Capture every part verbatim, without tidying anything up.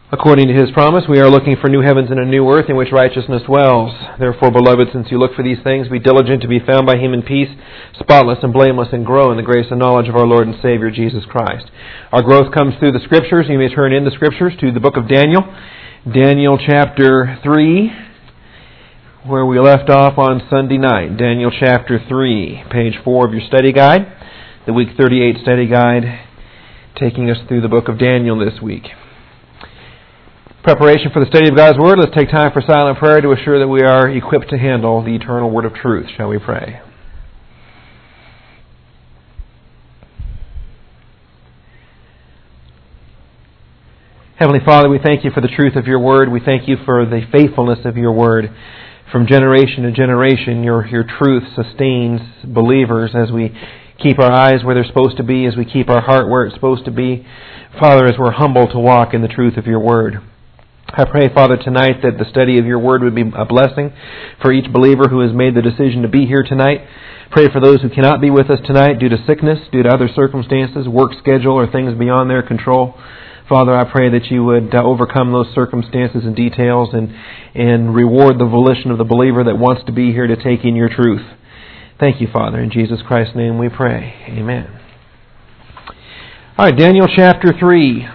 According to His promise, we are looking for new heavens and a new earth in which righteousness dwells. Therefore, beloved, since you look for these things, be diligent to be found by Him in peace, spotless and blameless, and grow in the grace and knowledge of our Lord and Savior, Jesus Christ. Our growth comes through the Scriptures. You may turn in the Scriptures to the book of Daniel, Daniel chapter three, where we left off on Sunday night. Daniel chapter three, page four of your study guide, the week thirty-eight study guide, taking us through the book of Daniel this week. Preparation for the study of God's Word, let's take time for silent prayer to assure that we are equipped to handle the eternal Word of truth. Shall we pray? Heavenly Father, we thank You for the truth of Your Word. We thank You for the faithfulness of Your Word. From generation to generation, Your, your truth sustains believers as we keep our eyes where they're supposed to be, as we keep our heart where it's supposed to be. Father, as we're humble to walk in the truth of Your Word. I pray, Father, tonight that the study of Your Word would be a blessing for each believer who has made the decision to be here tonight. Pray for those who cannot be with us tonight due to sickness, due to other circumstances, work schedule, or things beyond their control. Father, I pray that You would uh, overcome those circumstances and details and, and reward the volition of the believer that wants to be here to take in Your truth. Thank You, Father. In Jesus Christ's name we pray. Amen. All right, Daniel chapter three.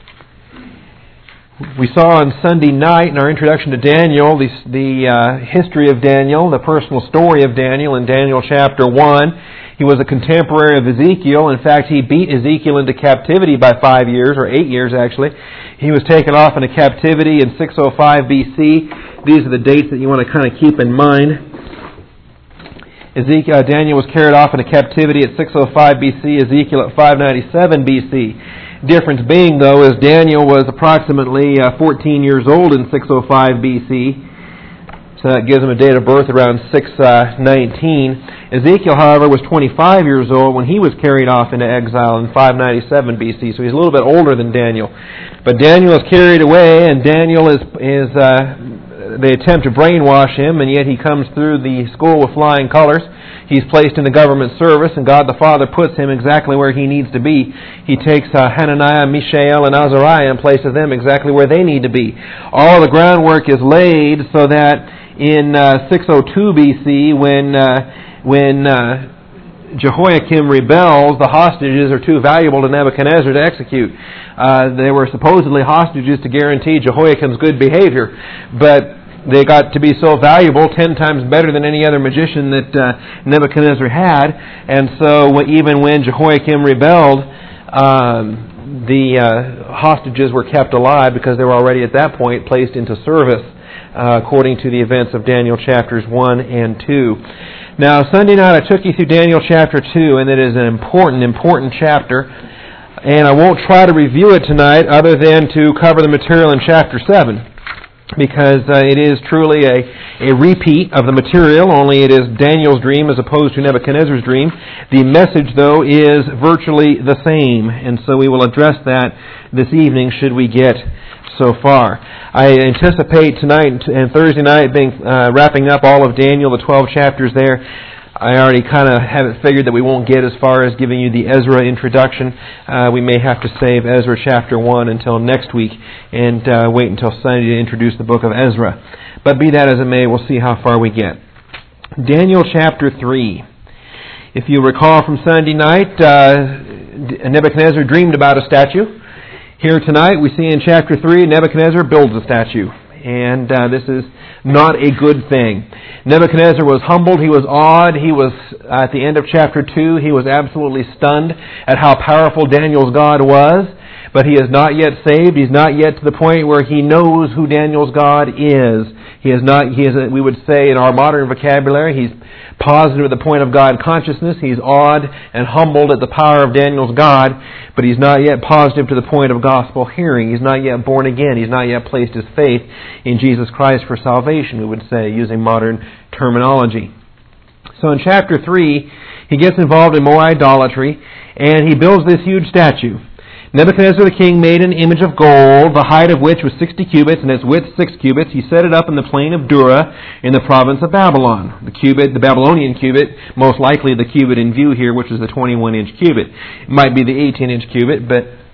We saw on Sunday night in our introduction to Daniel the, the uh, history of Daniel, the personal story of Daniel in Daniel chapter one. He was a contemporary of Ezekiel. In fact, he beat Ezekiel into captivity by five years, or eight years actually. He was taken off into captivity in six oh five B C. These are the dates that you want to kind of keep in mind. Ezekiel, uh, Daniel was carried off into captivity at six oh five B C, Ezekiel at five ninety-seven B C. Difference being, though, is Daniel was approximately uh, fourteen years old in six oh five B C, so that gives him a date of birth around six nineteen. Ezekiel, however, was twenty-five years old when he was carried off into exile in five ninety-seven B C, so he's a little bit older than Daniel. But Daniel is carried away, and Daniel is, is uh, they attempt to brainwash him, and yet he comes through the school with flying colors. He's placed into government service, and God the Father puts him exactly where he needs to be. He takes uh, Hananiah, Mishael, and Azariah and places them exactly where they need to be. All the groundwork is laid so that in uh, six oh two B C, when uh, when uh, Jehoiakim rebels, the hostages are too valuable to Nebuchadnezzar to execute. Uh, they were supposedly hostages to guarantee Jehoiakim's good behavior, but they got to be so valuable, ten times better than any other magician that uh, Nebuchadnezzar had. And so even when Jehoiakim rebelled, um, the uh, hostages were kept alive because they were already at that point placed into service, uh, according to the events of Daniel chapters one and two. Now, Sunday night I took you through Daniel chapter two, and it is an important, important chapter. And I won't try to review it tonight other than to cover the material in chapter seven. Because uh, it is truly a, a repeat of the material, only it is Daniel's dream as opposed to Nebuchadnezzar's dream. The message, though, is virtually the same, and so we will address that this evening should we get so far. I anticipate tonight and Thursday night being uh, wrapping up all of Daniel, the twelve chapters there. I already kind of have it figured that we won't get as far as giving you the Ezra introduction. Uh, we may have to save Ezra chapter one until next week and uh, wait until Sunday to introduce the book of Ezra. But be that as it may, we'll see how far we get. Daniel chapter three. If you recall from Sunday night, uh, Nebuchadnezzar dreamed about a statue. Here tonight we see in chapter three, Nebuchadnezzar builds a statue. And uh, this is not a good thing. Nebuchadnezzar was humbled, he was awed, he was, at the end of chapter two, he was absolutely stunned at how powerful Daniel's God was, but he is not yet saved, he's not yet to the point where he knows who Daniel's God is. He is not, he is, we would say in our modern vocabulary, he's positive at the point of God consciousness, he's awed and humbled at the power of Daniel's God, but he's not yet positive to the point of gospel hearing. He's not yet born again. He's not yet placed his faith in Jesus Christ for salvation, we would say, using modern terminology. So in chapter three, he gets involved in more idolatry, and he builds this huge statue. Nebuchadnezzar the king made an image of gold, the height of which was sixty cubits, and its width six cubits. He set it up in the plain of Dura, in the province of Babylon. The cubit, the Babylonian cubit, most likely the cubit in view here, which is the twenty-one inch cubit. It might be the eighteen inch cubit, but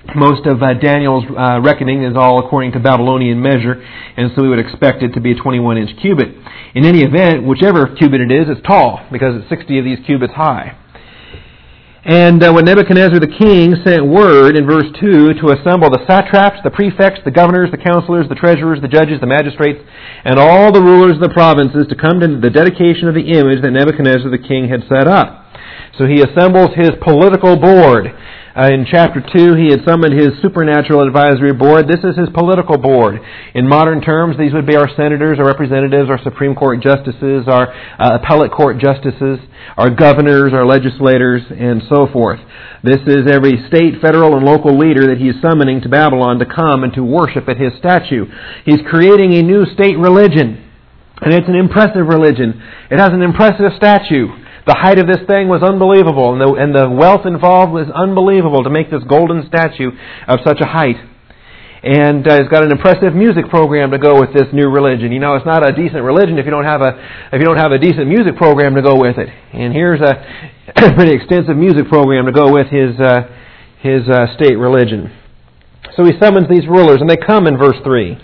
Most of uh, Daniel's uh, reckoning is all according to Babylonian measure, and so we would expect it to be a twenty-one inch cubit. In any event, whichever cubit it is, it's tall, because it's sixty of these cubits high. And uh, when Nebuchadnezzar the king sent word in verse two to assemble the satraps, the prefects, the governors, the counselors, the treasurers, the judges, the magistrates, and all the rulers of the provinces to come to the dedication of the image that Nebuchadnezzar the king had set up. So he assembles his political board. Uh, in chapter two, he had summoned his supernatural advisory board. This is his political board. In modern terms, these would be our senators, our representatives, our Supreme Court justices, our uh, appellate court justices, our governors, our legislators, and so forth. This is every state, federal, and local leader that he is summoning to Babylon to come and to worship at his statue. He's creating a new state religion, and it's an impressive religion. It has an impressive statue. The height of this thing was unbelievable, and the, and the wealth involved was unbelievable to make this golden statue of such a height. And uh, it's got an impressive music program to go with this new religion. You know, it's not a decent religion if you don't have a if you don't have a decent music program to go with it. And here's a pretty extensive music program to go with his uh, his uh, state religion. So he summons these rulers, and they come in verse three.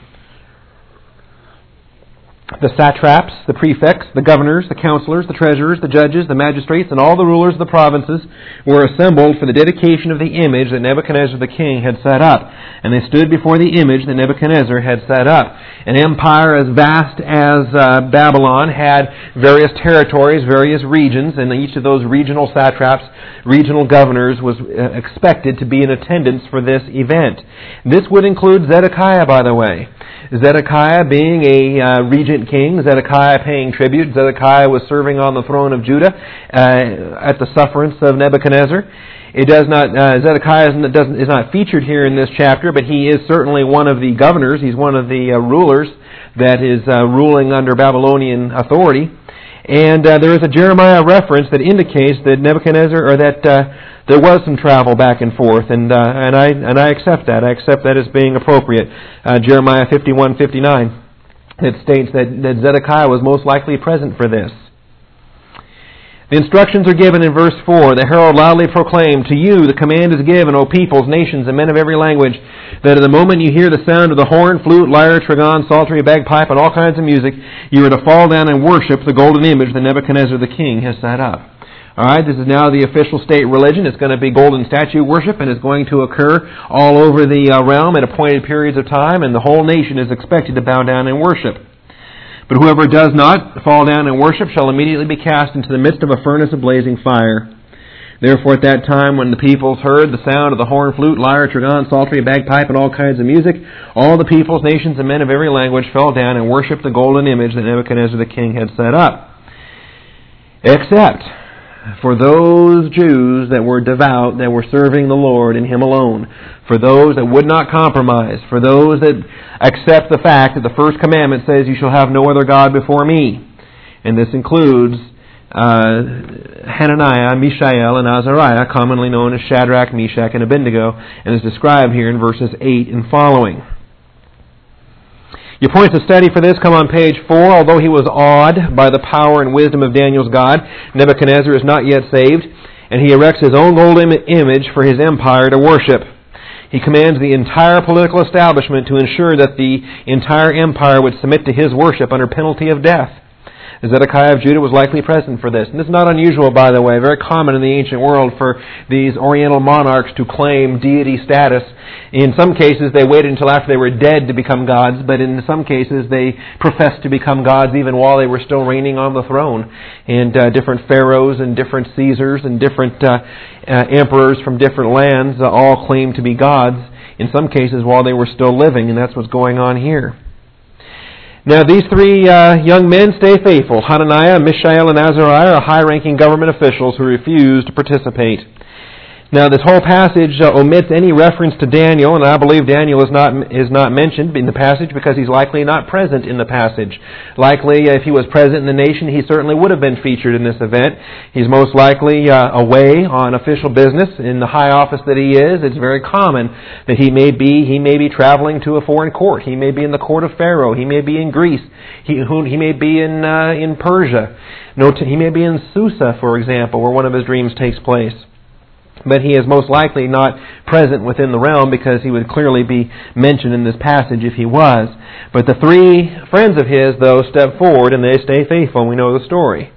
The satraps, the prefects, the governors, the counselors, the treasurers, the judges, the magistrates, and all the rulers of the provinces were assembled for the dedication of the image that Nebuchadnezzar the king had set up. And they stood before the image that Nebuchadnezzar had set up. An empire as vast as uh, Babylon had various territories, various regions, and each of those regional satraps, regional governors, was uh, expected to be in attendance for this event. This would include Zedekiah, by the way. Zedekiah being a uh, regent king, Zedekiah paying tribute. Zedekiah was serving on the throne of Judah uh, at the sufferance of Nebuchadnezzar. It does not. Uh, Zedekiah is, doesn't, is not featured here in this chapter, but he is certainly one of the governors. He's one of the uh, rulers that is uh, ruling under Babylonian authority. And uh, there is a Jeremiah reference that indicates that Nebuchadnezzar, or that uh, there was some travel back and forth, and uh, and I and I accept that. I accept that as being appropriate. Uh, Jeremiah fifty-one fifty-nine, it states that, that Zedekiah was most likely present for this. The instructions are given in verse four. The herald loudly proclaimed, "To you the command is given, O peoples, nations, and men of every language, that at the moment you hear the sound of the horn, flute, lyre, trigon, psaltery, bagpipe, and all kinds of music, you are to fall down and worship the golden image that Nebuchadnezzar the king has set up." All right, this is now the official state religion. It's going to be golden statue worship, and it's going to occur all over the uh, realm at appointed periods of time, and the whole nation is expected to bow down and worship. But whoever does not fall down and worship shall immediately be cast into the midst of a furnace of blazing fire. Therefore at that time when the peoples heard the sound of the horn, flute, lyre, trigon, psaltery, bagpipe, and all kinds of music, all the peoples, nations, and men of every language fell down and worshipped the golden image that Nebuchadnezzar the king had set up. Except for those Jews that were devout, that were serving the Lord and Him alone, for those that would not compromise, for those that accept the fact that the first commandment says, "You shall have no other God before me." And this includes uh, Hananiah, Mishael, and Azariah, commonly known as Shadrach, Meshach, and Abednego, and is described here in verses eight and following. Your points of study for this come on page four. Although he was awed by the power and wisdom of Daniel's God, Nebuchadnezzar is not yet saved, and he erects his own golden image for his empire to worship. He commands the entire political establishment to ensure that the entire empire would submit to his worship under penalty of death. Zedekiah of Judah was likely present for this. And this is not unusual, by the way, very common in the ancient world for these Oriental monarchs to claim deity status. In some cases, they waited until after they were dead to become gods, but in some cases, they professed to become gods even while they were still reigning on the throne. And uh, different pharaohs and different Caesars and different uh, uh, emperors from different lands uh, all claimed to be gods, in some cases while they were still living, and that's what's going on here. Now, these three uh, young men stay faithful. Hananiah, Mishael, and Azariah are high-ranking government officials who refuse to participate. Now, this whole passage uh, omits any reference to Daniel, and I believe Daniel is not is not mentioned in the passage because he's likely not present in the passage. Likely, if he was present in the nation, he certainly would have been featured in this event. He's most likely uh, away on official business in the high office that he is. It's very common that he may be he may be traveling to a foreign court. He may be in the court of Pharaoh. He may be in Greece. He he may be in uh, in Persia. No, he may be in Susa, for example, where one of his dreams takes place. But he is most likely not present within the realm because he would clearly be mentioned in this passage if he was. But the three friends of his, though, step forward and they stay faithful, and we know the story.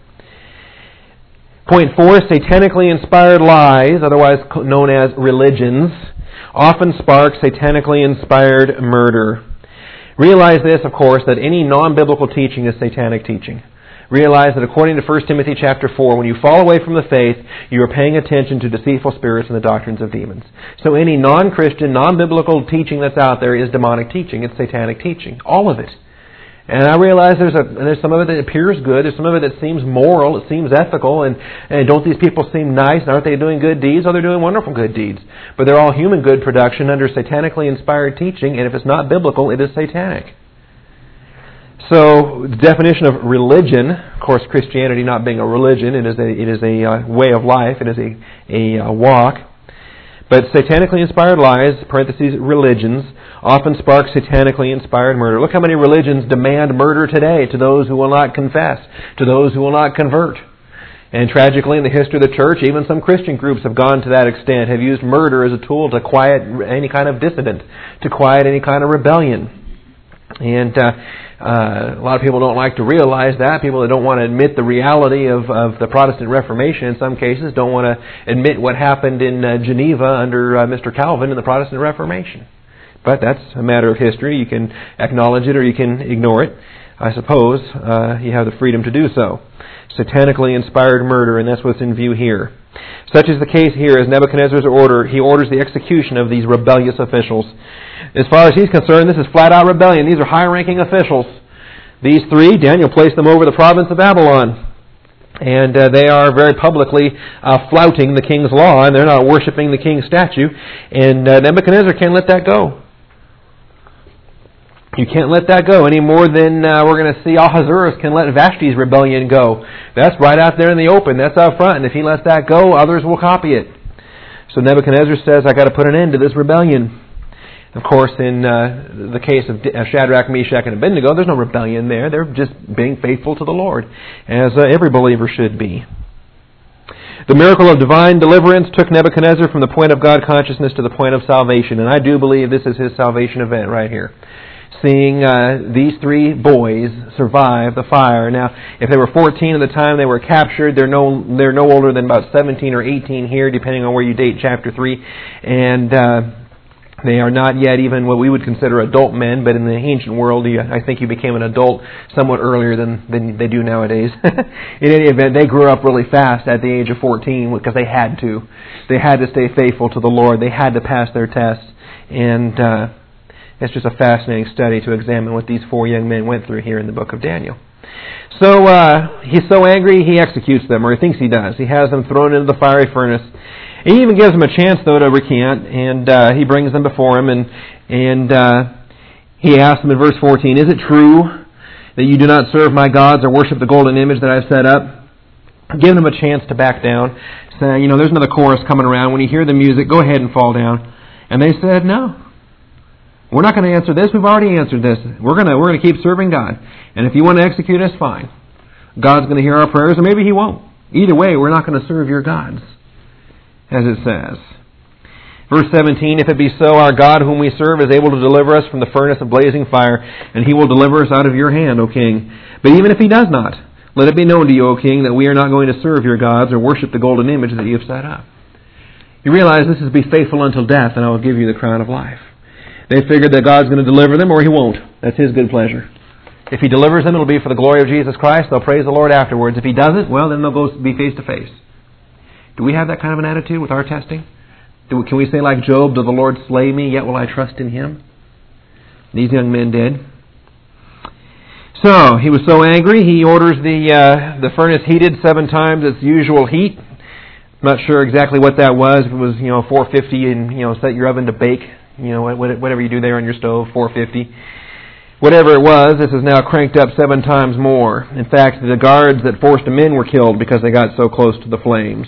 Point four, satanically inspired lies, otherwise known as religions, often spark satanically inspired murder. Realize this, of course, that any non-biblical teaching is satanic teaching. Realize that according to First Timothy chapter four, when you fall away from the faith, you are paying attention to deceitful spirits and the doctrines of demons. So any non-Christian, non-biblical teaching that's out there is demonic teaching. It's satanic teaching. All of it. And I realize there's a there's some of it that appears good. There's some of it that seems moral. It seems ethical. And, and don't these people seem nice? And aren't they doing good deeds? Oh, they're doing wonderful good deeds. But they're all human good production under satanically inspired teaching. And if it's not biblical, it is satanic. So the definition of religion, of course, Christianity not being a religion, it is a it is a uh, way of life. It is a a uh, walk. But satanically inspired lies, parentheses, religions, often spark satanically inspired murder. Look how many religions demand murder today to those who will not confess, to those who will not convert. And tragically, in the history of the church, even some Christian groups have gone to that extent, have used murder as a tool to quiet any kind of dissident, to quiet any kind of rebellion. And uh, uh, a lot of people don't like to realize that. People that don't want to admit the reality of, of the Protestant Reformation in some cases don't want to admit what happened in uh, Geneva under uh, Mister Calvin in the Protestant Reformation. But that's a matter of history. You can acknowledge it or you can ignore it. I suppose uh, you have the freedom to do so. Satanically inspired murder, and that's what's in view here. Such is the case here as Nebuchadnezzar's order. He orders the execution of these rebellious officials. As far as he's concerned, this is flat-out rebellion. These are high-ranking officials. These three, Daniel placed them over the province of Babylon. And uh, they are very publicly uh, flouting the king's law, and they're not worshiping the king's statue. And uh, Nebuchadnezzar can't let that go. You can't let that go any more than uh, we're going to see Ahasuerus can let Vashti's rebellion go. That's right out there in the open. That's out front. And if he lets that go, others will copy it. So Nebuchadnezzar says, I've got to put an end to this rebellion. Of course, in uh, the case of Shadrach, Meshach, and Abednego, there's no rebellion there. They're just being faithful to the Lord, as uh, every believer should be. The miracle of divine deliverance took Nebuchadnezzar from the point of God consciousness to the point of salvation. And I do believe this is his salvation event right here. Seeing uh, these three boys survive the fire. Now, if they were fourteen at the time they were captured, they're no they're no older than about seventeen or eighteen here, depending on where you date chapter three, and uh, they are not yet even what we would consider adult men. But in the ancient world, you, I think you became an adult somewhat earlier than than they do nowadays. In any event, they grew up really fast at the age of fourteen because they had to. They had to stay faithful to the Lord. They had to pass their tests, and. Uh, It's just a fascinating study to examine what these four young men went through here in the book of Daniel. So uh, he's so angry he executes them, or he thinks he does. He has them thrown into the fiery furnace. He even gives them a chance, though, to recant, and uh, he brings them before him, and and uh, he asks them in verse fourteen, is it true that you do not serve my gods or worship the golden image that I've set up? Giving them a chance to back down, saying, you know, there's another chorus coming around. When you hear the music, go ahead and fall down. And they said, no. We're not going to answer this. We've already answered this. We're going to we're going to keep serving God. And if you want to execute us, fine. God's going to hear our prayers, or maybe He won't. Either way, we're not going to serve your gods, as it says. Verse seventeen, if it be so, our God whom we serve is able to deliver us from the furnace of blazing fire, and He will deliver us out of your hand, O king. But even if He does not, let it be known to you, O king, that we are not going to serve your gods or worship the golden image that you have set up. You realize this is be faithful until death, and I will give you the crown of life. They figured that God's going to deliver them, or He won't. That's His good pleasure. If He delivers them, it'll be for the glory of Jesus Christ. They'll praise the Lord afterwards. If He doesn't, well, then they'll go be face to face. Do we have that kind of an attitude with our testing? Do we, can we say like Job, though the Lord slay me, yet will I trust in Him? These young men did. So, he was so angry, he orders the uh, the furnace heated seven times its usual heat. I'm not sure exactly what that was. If it was, you know, four fifty and, you know, set your oven to bake. You know, whatever you do there on your stove, four fifty. Whatever it was, this is now cranked up seven times more. In fact, the guards that forced them in were killed because they got so close to the flames.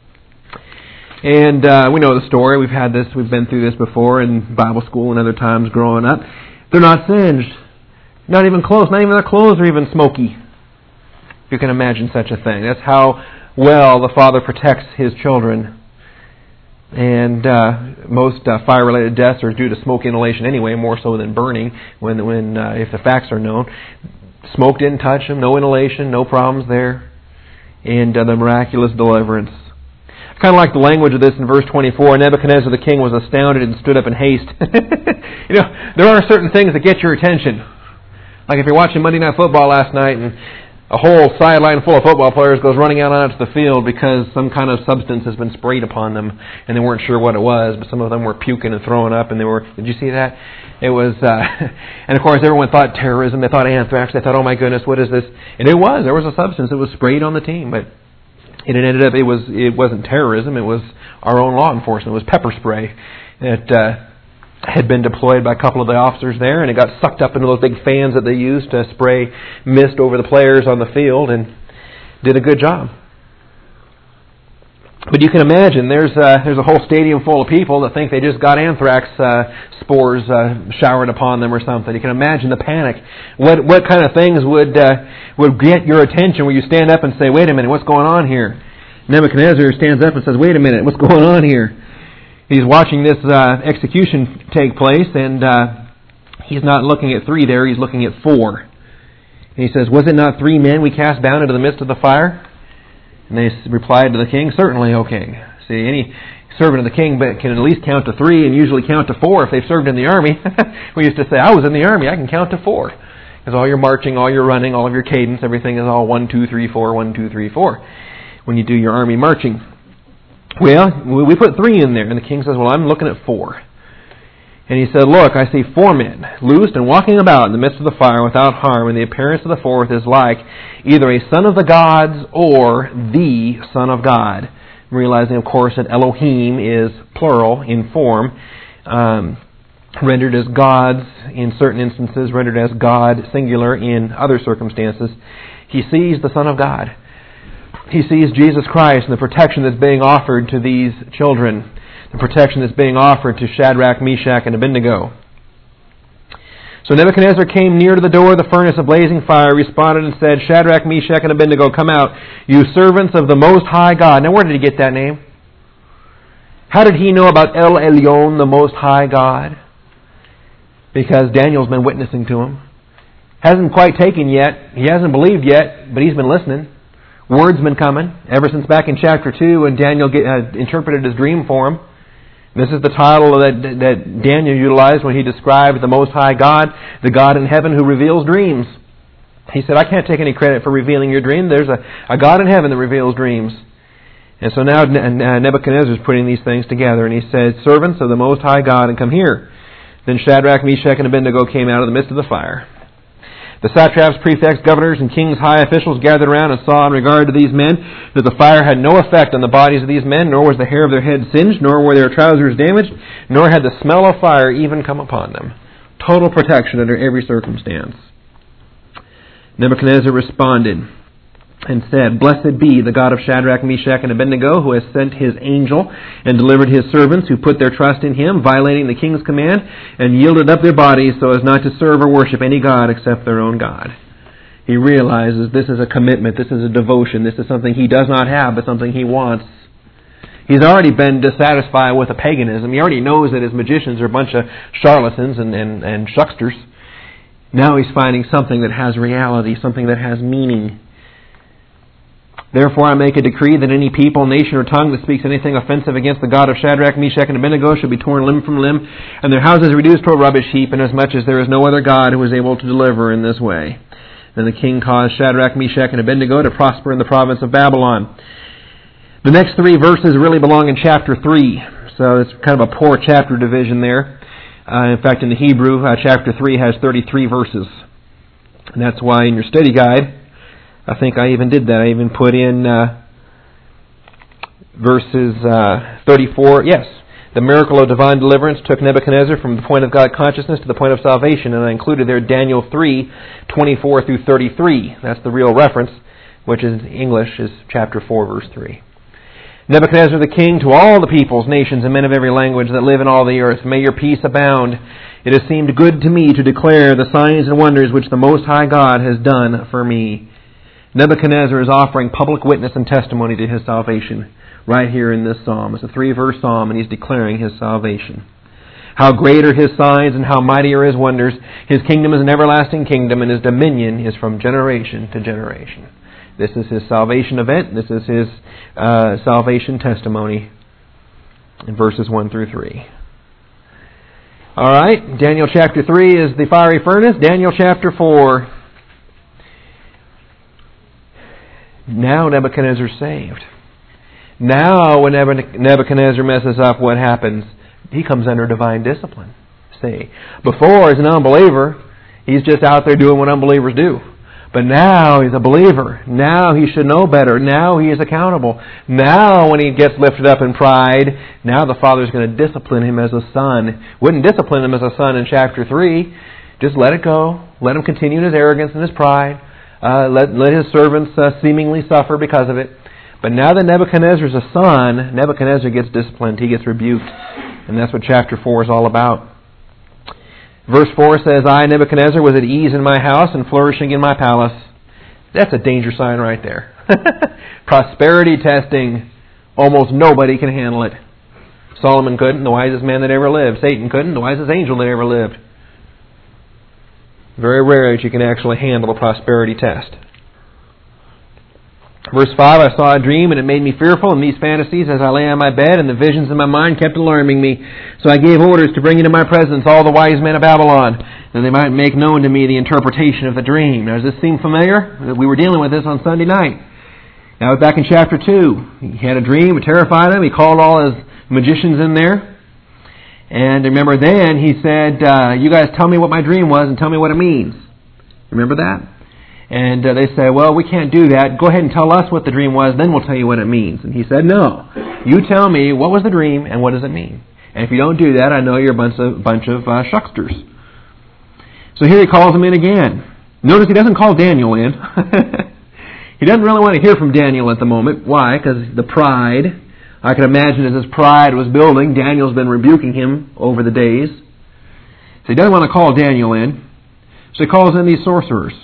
And uh, we know the story. We've had this, we've been through this before in Bible school and other times growing up. They're not singed. Not even close. Not even their clothes are even smoky. If you can imagine such a thing. That's how well the Father protects His children. And uh, most uh, fire-related deaths are due to smoke inhalation anyway, more so than burning, when, when uh, if the facts are known. Smoke didn't touch him, no inhalation, no problems there. And uh, the miraculous deliverance. I kind of like the language of this in verse twenty-four. Nebuchadnezzar the king was astounded and stood up in haste. You know, there are certain things that get your attention. Like if you're watching Monday Night Football last night and a whole sideline full of football players goes running out onto the field because some kind of substance has been sprayed upon them and they weren't sure what it was, but some of them were puking and throwing up and they were, did you see that? It was, uh, and of course everyone thought terrorism, they thought anthrax, they thought, oh my goodness, what is this? And it was, there was a substance that was sprayed on the team, but it ended up, it, was, it wasn't terrorism, it was our own law enforcement, it was pepper spray that uh, had been deployed by a couple of the officers there, and it got sucked up into those big fans that they used to spray mist over the players on the field, and did a good job. But you can imagine there's a, there's a whole stadium full of people that think they just got anthrax uh, spores uh, showered upon them or something. You can imagine the panic. What what kind of things would uh, would get your attention where you stand up and say, wait a minute, what's going on here? Nebuchadnezzar stands up and says, wait a minute, what's going on here? He's watching this uh, execution take place, and uh, he's not looking at three there, he's looking at four. And he says, was it not three men we cast down into the midst of the fire? And they replied to the king, certainly, O king. See, any servant of the king can at least count to three and usually count to four if they've served in the army. We used to say, I was in the army, I can count to four. Because all your marching, all your running, all of your cadence, everything is all one, two, three, four, one, two, three, four when you do your army marching. Well, we put three in there, and the king says, well, I'm looking at four. And he said, look, I see four men, loosed and walking about in the midst of the fire without harm, and the appearance of the fourth is like either a son of the gods or the Son of God. Realizing, of course, that Elohim is plural in form, um, rendered as gods in certain instances, rendered as God singular in other circumstances. He sees the Son of God. He sees Jesus Christ and the protection that's being offered to these children. The protection that's being offered to Shadrach, Meshach, and Abednego. So Nebuchadnezzar came near to the door of the furnace of blazing fire, responded and said, Shadrach, Meshach, and Abednego, come out, you servants of the Most High God. Now where did he get that name? How did he know about El Elyon, the Most High God? Because Daniel's been witnessing to him. Hasn't quite taken yet. He hasn't believed yet, but he's been listening. Word's been coming ever since back in chapter two when Daniel get, uh, interpreted his dream for him. This is the title that, that Daniel utilized when he described the Most High God, the God in heaven who reveals dreams. He said, I can't take any credit for revealing your dream. There's a, a God in heaven that reveals dreams. And so now Nebuchadnezzar is putting these things together, and he said, servants of the Most High God, and come here. Then Shadrach, Meshach, and Abednego came out of the midst of the fire. The satraps, prefects, governors, and king's high officials gathered around and saw in regard to these men that the fire had no effect on the bodies of these men, nor was the hair of their heads singed, nor were their trousers damaged, nor had the smell of fire even come upon them. Total protection under every circumstance. Nebuchadnezzar responded and said, Blessed be the God of Shadrach, Meshach, and Abednego, who has sent his angel and delivered his servants who put their trust in him, violating the king's command, and yielded up their bodies so as not to serve or worship any god except their own God. He realizes this is a commitment, this is a devotion, this is something he does not have, but something he wants. He's already been dissatisfied with the paganism. He already knows that his magicians are a bunch of charlatans and, and, and shucksters. Now he's finding something that has reality, something that has meaning. Therefore I make a decree that any people, nation, or tongue that speaks anything offensive against the God of Shadrach, Meshach, and Abednego shall be torn limb from limb, and their houses reduced to a rubbish heap, inasmuch as there is no other God who is able to deliver in this way. Then the king caused Shadrach, Meshach, and Abednego to prosper in the province of Babylon. The next three verses really belong in chapter three, so it's kind of a poor chapter division there. Uh, in fact, in the Hebrew, uh, chapter three has thirty-three verses. And that's why in your study guide, I think I even did that. I even put in uh, verses uh, thirty-four. Yes, the miracle of divine deliverance took Nebuchadnezzar from the point of God consciousness to the point of salvation, and I included there Daniel three, twenty-four through thirty-three. That's the real reference, which in English is chapter four, verse three. Nebuchadnezzar the king, to all the peoples, nations, and men of every language that live in all the earth, may your peace abound. It has seemed good to me to declare the signs and wonders which the Most High God has done for me. Nebuchadnezzar is offering public witness and testimony to his salvation. right here in this psalm. It's a three-verse psalm, and he's declaring his salvation. How great are his signs and how mighty are his wonders. His kingdom is an everlasting kingdom, and his dominion is from generation to generation. This is his salvation event. This is his uh, salvation testimony in verses one through three. All right, Daniel chapter three is the fiery furnace. Daniel chapter four. Now Nebuchadnezzar's saved. Now when Nebuchadnezzar messes up, what happens? He comes under divine discipline. See, before as an unbeliever, he's just out there doing what unbelievers do. But now he's a believer. Now he should know better. Now he is accountable. Now when he gets lifted up in pride, now the Father's going to discipline him as a son. Wouldn't discipline him as a son in chapter three. Just let it go. Let him continue in his arrogance and his pride. Uh, let, let his servants uh, seemingly suffer because of it. But now that Nebuchadnezzar's a son, Nebuchadnezzar gets disciplined. He gets rebuked. And that's what chapter four is all about. Verse four says, I, Nebuchadnezzar, was at ease in my house and flourishing in my palace. That's a danger sign right there. Prosperity testing. Almost nobody can handle it. Solomon couldn't, the wisest man that ever lived. Satan couldn't, the wisest angel that ever lived. Very rare that you can actually handle a prosperity test. Verse five, I saw a dream, and it made me fearful, and these fantasies as I lay on my bed, and the visions in my mind kept alarming me. So I gave orders to bring into my presence all the wise men of Babylon, that they might make known to me the interpretation of the dream. Now, does this seem familiar? We were dealing with this on Sunday night. Now, back in chapter two, he had a dream, it terrified him. He called all his magicians in there. And remember then, he said, uh, you guys tell me what my dream was and tell me what it means. Remember that? And uh, they said, well, we can't do that. Go ahead and tell us what the dream was, then we'll tell you what it means. And he said, no. You tell me what was the dream and what does it mean. And if you don't do that, I know you're a bunch of, bunch of uh, shucksters. So here he calls him in again. Notice he doesn't call Daniel in. He doesn't really want to hear from Daniel at the moment. Why? Because the pride. I can imagine as his pride was building, Daniel's been rebuking him over the days. So he doesn't want to call Daniel in. So he calls in these sorcerers.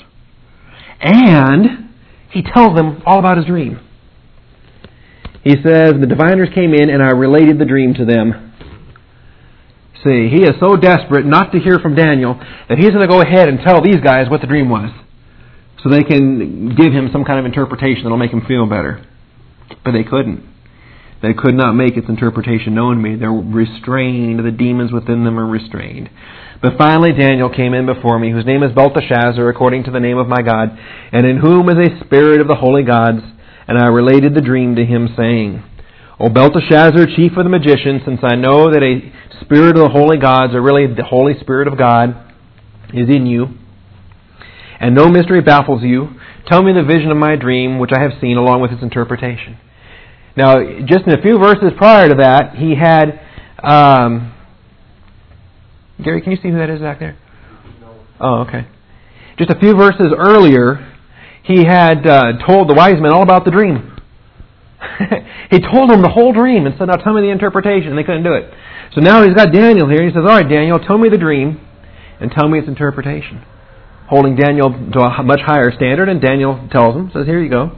And he tells them all about his dream. He says, the diviners came in and I related the dream to them. See, he is so desperate not to hear from Daniel that he's going to go ahead and tell these guys what the dream was. So they can give him some kind of interpretation that will make him feel better. But they couldn't. They could not make its interpretation known to me. They're restrained. The demons within them are restrained. But finally Daniel came in before me, whose name is Belteshazzar, according to the name of my God, and in whom is a spirit of the holy gods. And I related the dream to him, saying, O Belteshazzar, chief of the magicians, since I know that a spirit of the holy gods, or really the Holy Spirit of God, is in you, and no mystery baffles you, tell me the vision of my dream, which I have seen, along with its interpretation. Now, just in a few verses prior to that, he had... Um, Gary, can you see who that is back there? No. Oh, okay. Just a few verses earlier, he had uh, told the wise men all about the dream. He told them the whole dream and said, now tell me the interpretation. And they couldn't do it. So now he's got Daniel here. He says, all right, Daniel, tell me the dream and tell me its interpretation. Holding Daniel to a much higher standard, and Daniel tells him, says, here you go.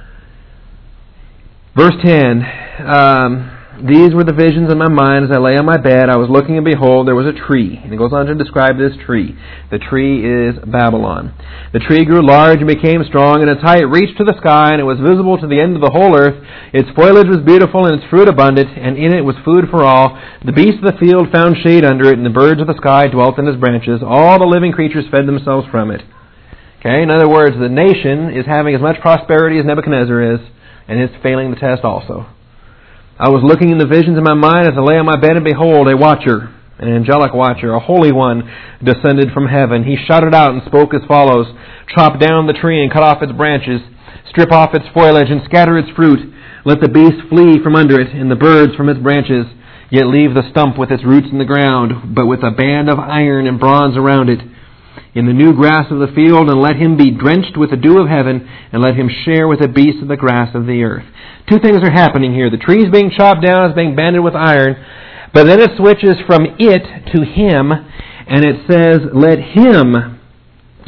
Verse ten, um, these were the visions in my mind as I lay on my bed. I was looking, and behold, there was a tree. And it goes on to describe this tree. The tree is Babylon. The tree grew large and became strong, and its height reached to the sky, and it was visible to the end of the whole earth. Its foliage was beautiful, and its fruit abundant, and in it was food for all. The beasts of the field found shade under it, and the birds of the sky dwelt in its branches. All the living creatures fed themselves from it. Okay, in other words, the nation is having as much prosperity as Nebuchadnezzar is, and it's failing the test also. I was looking in the visions in my mind as I lay on my bed, and behold, a watcher, an angelic watcher, a holy one, descended from heaven. He shouted out and spoke as follows, chop down the tree and cut off its branches, strip off its foliage and scatter its fruit. Let the beasts flee from under it, and the birds from its branches, yet leave the stump with its roots in the ground, but with a band of iron and bronze around it. In the new grass of the field, and let him be drenched with the dew of heaven, and let him share with the beasts of the grass of the earth. Two things are happening here. The tree's being chopped down, it's being banded with iron, but then it switches from it to him, and it says, let him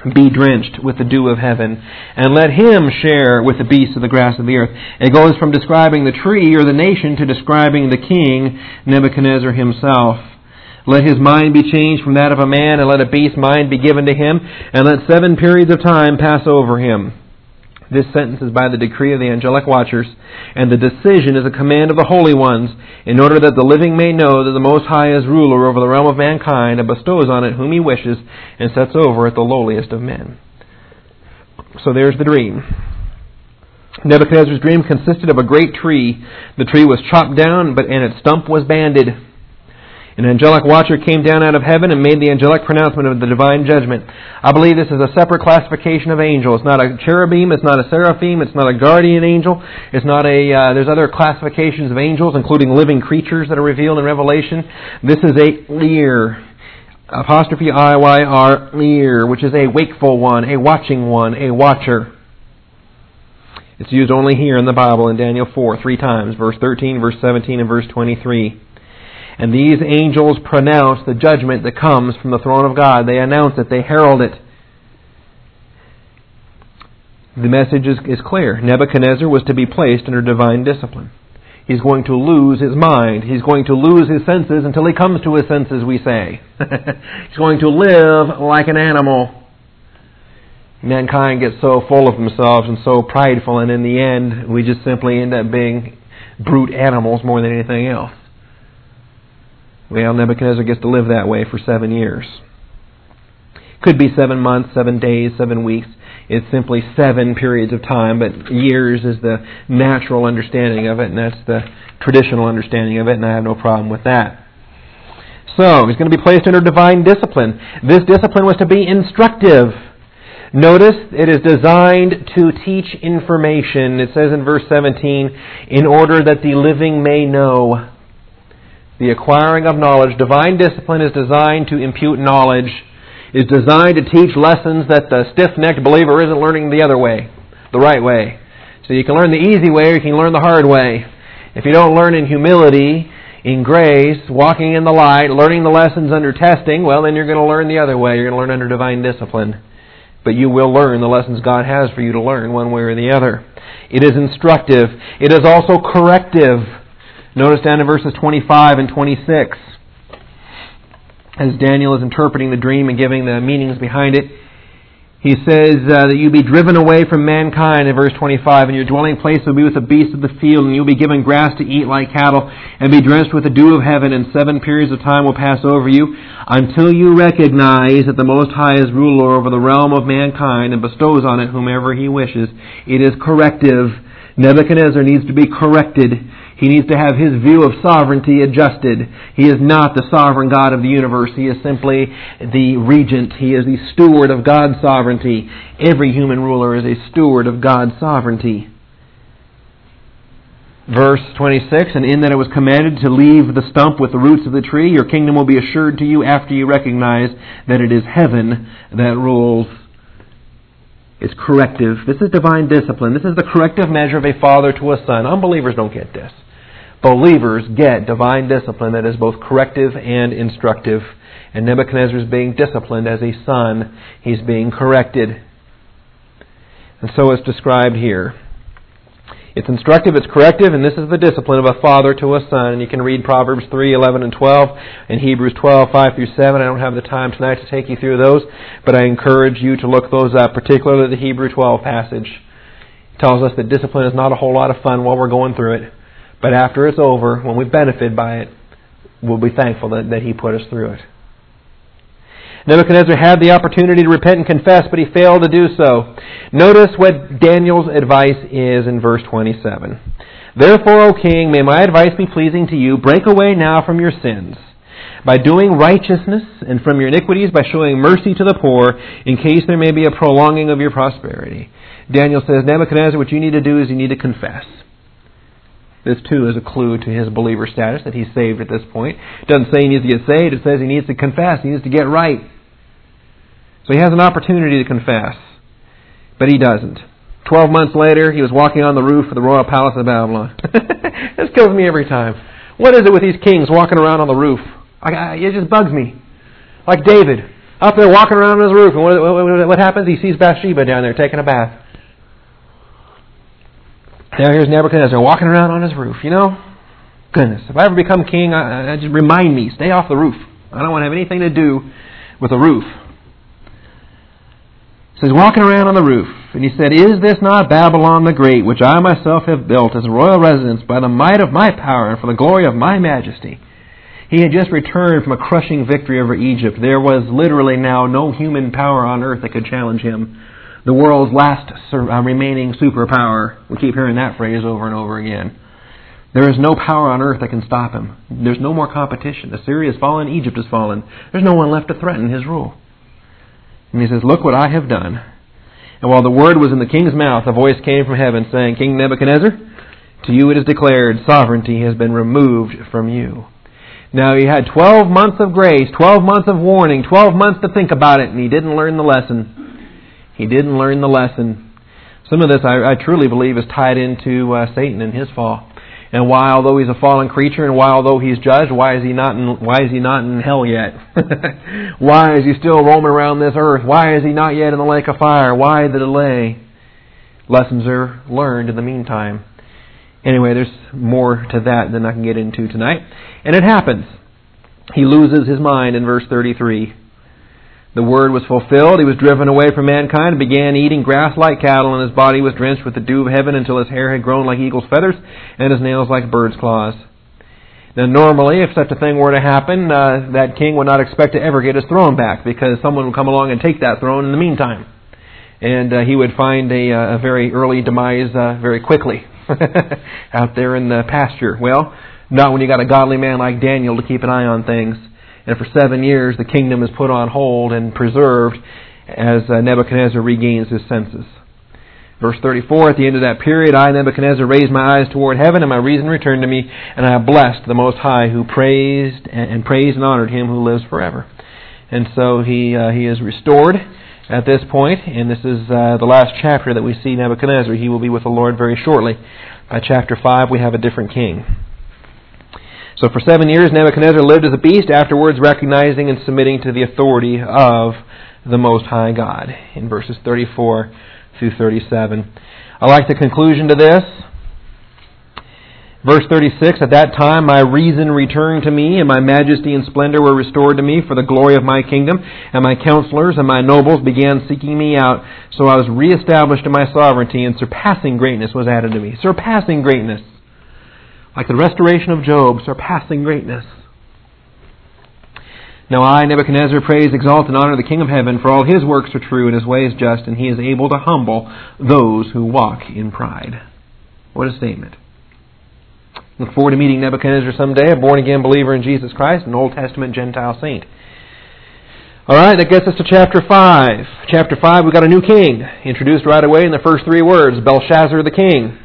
be drenched with the dew of heaven, and let him share with the beasts of the grass of the earth. It goes from describing the tree or the nation to describing the king, Nebuchadnezzar himself. Let his mind be changed from that of a man, and let a beast's mind be given to him, and let seven periods of time pass over him. This sentence is by the decree of the angelic watchers, and the decision is a command of the holy ones, in order that the living may know that the Most High is ruler over the realm of mankind, and bestows on it whom He wishes, and sets over it the lowliest of men. So there's the dream. Nebuchadnezzar's dream consisted of a great tree. The tree was chopped down, but and its stump was banded. An angelic watcher came down out of heaven and made the angelic pronouncement of the divine judgment. I believe this is a separate classification of angels. It's not a cherubim, it's not a seraphim, it's not a guardian angel. It's not a, uh, there's other classifications of angels, including living creatures that are revealed in Revelation. This is a Lear, apostrophe I Y R, Lear, which is a wakeful one, a watching one, a watcher. It's used only here in the Bible in Daniel four, three times, verse thirteen, verse seventeen, and verse twenty-three. And these angels pronounce the judgment that comes from the throne of God. They announce it. They herald it. The message is, is clear. Nebuchadnezzar was to be placed under divine discipline. He's going to lose his mind. He's going to lose his senses until he comes to his senses, we say. He's going to live like an animal. Mankind gets so full of themselves and so prideful, and in the end, we just simply end up being brute animals more than anything else. Well, Nebuchadnezzar gets to live that way for seven years. Could be seven months, seven days, seven weeks. It's simply seven periods of time, but years is the natural understanding of it, and that's the traditional understanding of it, and I have no problem with that. So, he's going to be placed under divine discipline. This discipline was to be instructive. Notice it is designed to teach information. It says in verse seventeen, in order that the living may know. The acquiring of knowledge. Divine discipline is designed to impute knowledge. Is designed to teach lessons that the stiff-necked believer isn't learning the other way, the right way. So you can learn the easy way or you can learn the hard way. If you don't learn in humility, in grace, walking in the light, learning the lessons under testing, well, then you're going to learn the other way. You're going to learn under divine discipline. But you will learn the lessons God has for you to learn one way or the other. It is instructive. It is also corrective. Notice down in verses twenty-five and twenty-six, as Daniel is interpreting the dream and giving the meanings behind it, he says uh, that you be driven away from mankind in verse twenty-five, and your dwelling place will be with the beasts of the field, and you'll be given grass to eat like cattle, and be drenched with the dew of heaven, and seven periods of time will pass over you, until you recognize that the Most High is ruler over the realm of mankind, and bestows on it whomever He wishes. It is corrective. Nebuchadnezzar needs to be corrected. He needs to have his view of sovereignty adjusted. He is not the sovereign God of the universe. He is simply the regent. He is the steward of God's sovereignty. Every human ruler is a steward of God's sovereignty. Verse twenty-six, and in that it was commanded to leave the stump with the roots of the tree, your kingdom will be assured to you after you recognize that it is heaven that rules. It's corrective. This is divine discipline. This is the corrective measure of a father to a son. Unbelievers don't get this. Believers get divine discipline that is both corrective and instructive. And Nebuchadnezzar is being disciplined as a son. He's being corrected. And so it's described here. It's instructive, it's corrective, and this is the discipline of a father to a son. And you can read Proverbs three, eleven, and twelve, and Hebrews twelve, five through seven. I don't have the time tonight to take you through those, but I encourage you to look those up, particularly the Hebrew twelve passage. It tells us that discipline is not a whole lot of fun while we're going through it, but after it's over, when we benefit by it, we'll be thankful that, that He put us through it. Nebuchadnezzar had the opportunity to repent and confess, but he failed to do so. Notice what Daniel's advice is in verse twenty-seven. Therefore, O king, may my advice be pleasing to you. Break away now from your sins, by doing righteousness, and from your iniquities by showing mercy to the poor, in case there may be a prolonging of your prosperity. Daniel says, Nebuchadnezzar, what you need to do is you need to confess. This, too, is a clue to his believer status, that he's saved at this point. It doesn't say he needs to get saved. It says he needs to confess. He needs to get right. So he has an opportunity to confess. But he doesn't. Twelve months later, he was walking on the roof of the royal palace of Babylon. This kills me every time. What is it with these kings walking around on the roof? I, I, it just bugs me. Like David. Up there walking around on his roof. And what, what, what happens? He sees Bathsheba down there taking a bath. Now here's Nebuchadnezzar walking around on his roof. You know, goodness, if I ever become king, I, I just remind me, stay off the roof. I don't want to have anything to do with the roof. So he's walking around on the roof, and he said, "Is this not Babylon the Great, which I myself have built as a royal residence by the might of my power and for the glory of my majesty?" He had just returned from a crushing victory over Egypt. There was literally now no human power on earth that could challenge him. The world's last sur- uh, remaining superpower. We keep hearing that phrase over and over again. There is no power on earth that can stop him. There's no more competition. Assyria has fallen. Egypt has fallen. There's no one left to threaten his rule. And he says, "Look what I have done." And while the word was in the king's mouth, a voice came from heaven saying, "King Nebuchadnezzar, to you it is declared, sovereignty has been removed from you." Now he had twelve months of grace, twelve months of warning, twelve months to think about it, and he didn't learn the lesson. He didn't learn the lesson. Some of this I, I truly believe is tied into uh, Satan and his fall. And why, although he's a fallen creature, and why, although he's judged, why is he not in, why is he not in hell yet? Why is he still roaming around this earth? Why is he not yet in the lake of fire? Why the delay? Lessons are learned in the meantime. Anyway, there's more to that than I can get into tonight. And it happens. He loses his mind in verse thirty-three. The word was fulfilled. He was driven away from mankind and began eating grass like cattle, and his body was drenched with the dew of heaven until his hair had grown like eagle's feathers and his nails like bird's claws. Now normally, if such a thing were to happen, uh, that king would not expect to ever get his throne back, because someone would come along and take that throne in the meantime. And uh, he would find a, a very early demise uh, very quickly out there in the pasture. Well, not when you got a godly man like Daniel to keep an eye on things. And for seven years, the kingdom is put on hold and preserved as uh, Nebuchadnezzar regains his senses. Verse thirty-four, at the end of that period, I, Nebuchadnezzar, raised my eyes toward heaven, and my reason returned to me, and I blessed the Most High, who praised and, and praised and honored Him who lives forever. And so he uh, he is restored at this point, and this is uh, the last chapter that we see Nebuchadnezzar. He will be with the Lord very shortly. By chapter five, we have a different king. So for seven years, Nebuchadnezzar lived as a beast, afterwards recognizing and submitting to the authority of the Most High God, in verses thirty-four through thirty-seven. I like the conclusion to this. Verse thirty-six, at that time my reason returned to me, and my majesty and splendor were restored to me for the glory of my kingdom, and my counselors and my nobles began seeking me out. So I was reestablished in my sovereignty, and surpassing greatness was added to me. Surpassing greatness. Like the restoration of Job, surpassing greatness. Now I, Nebuchadnezzar, praise, exalt, and honor the King of heaven, for all His works are true, and His way is just, and He is able to humble those who walk in pride. What a statement. Look forward to meeting Nebuchadnezzar someday, a born-again believer in Jesus Christ, an Old Testament Gentile saint. All right, that gets us to chapter five. Chapter five, we've got a new king, introduced right away in the first three words, Belshazzar the king.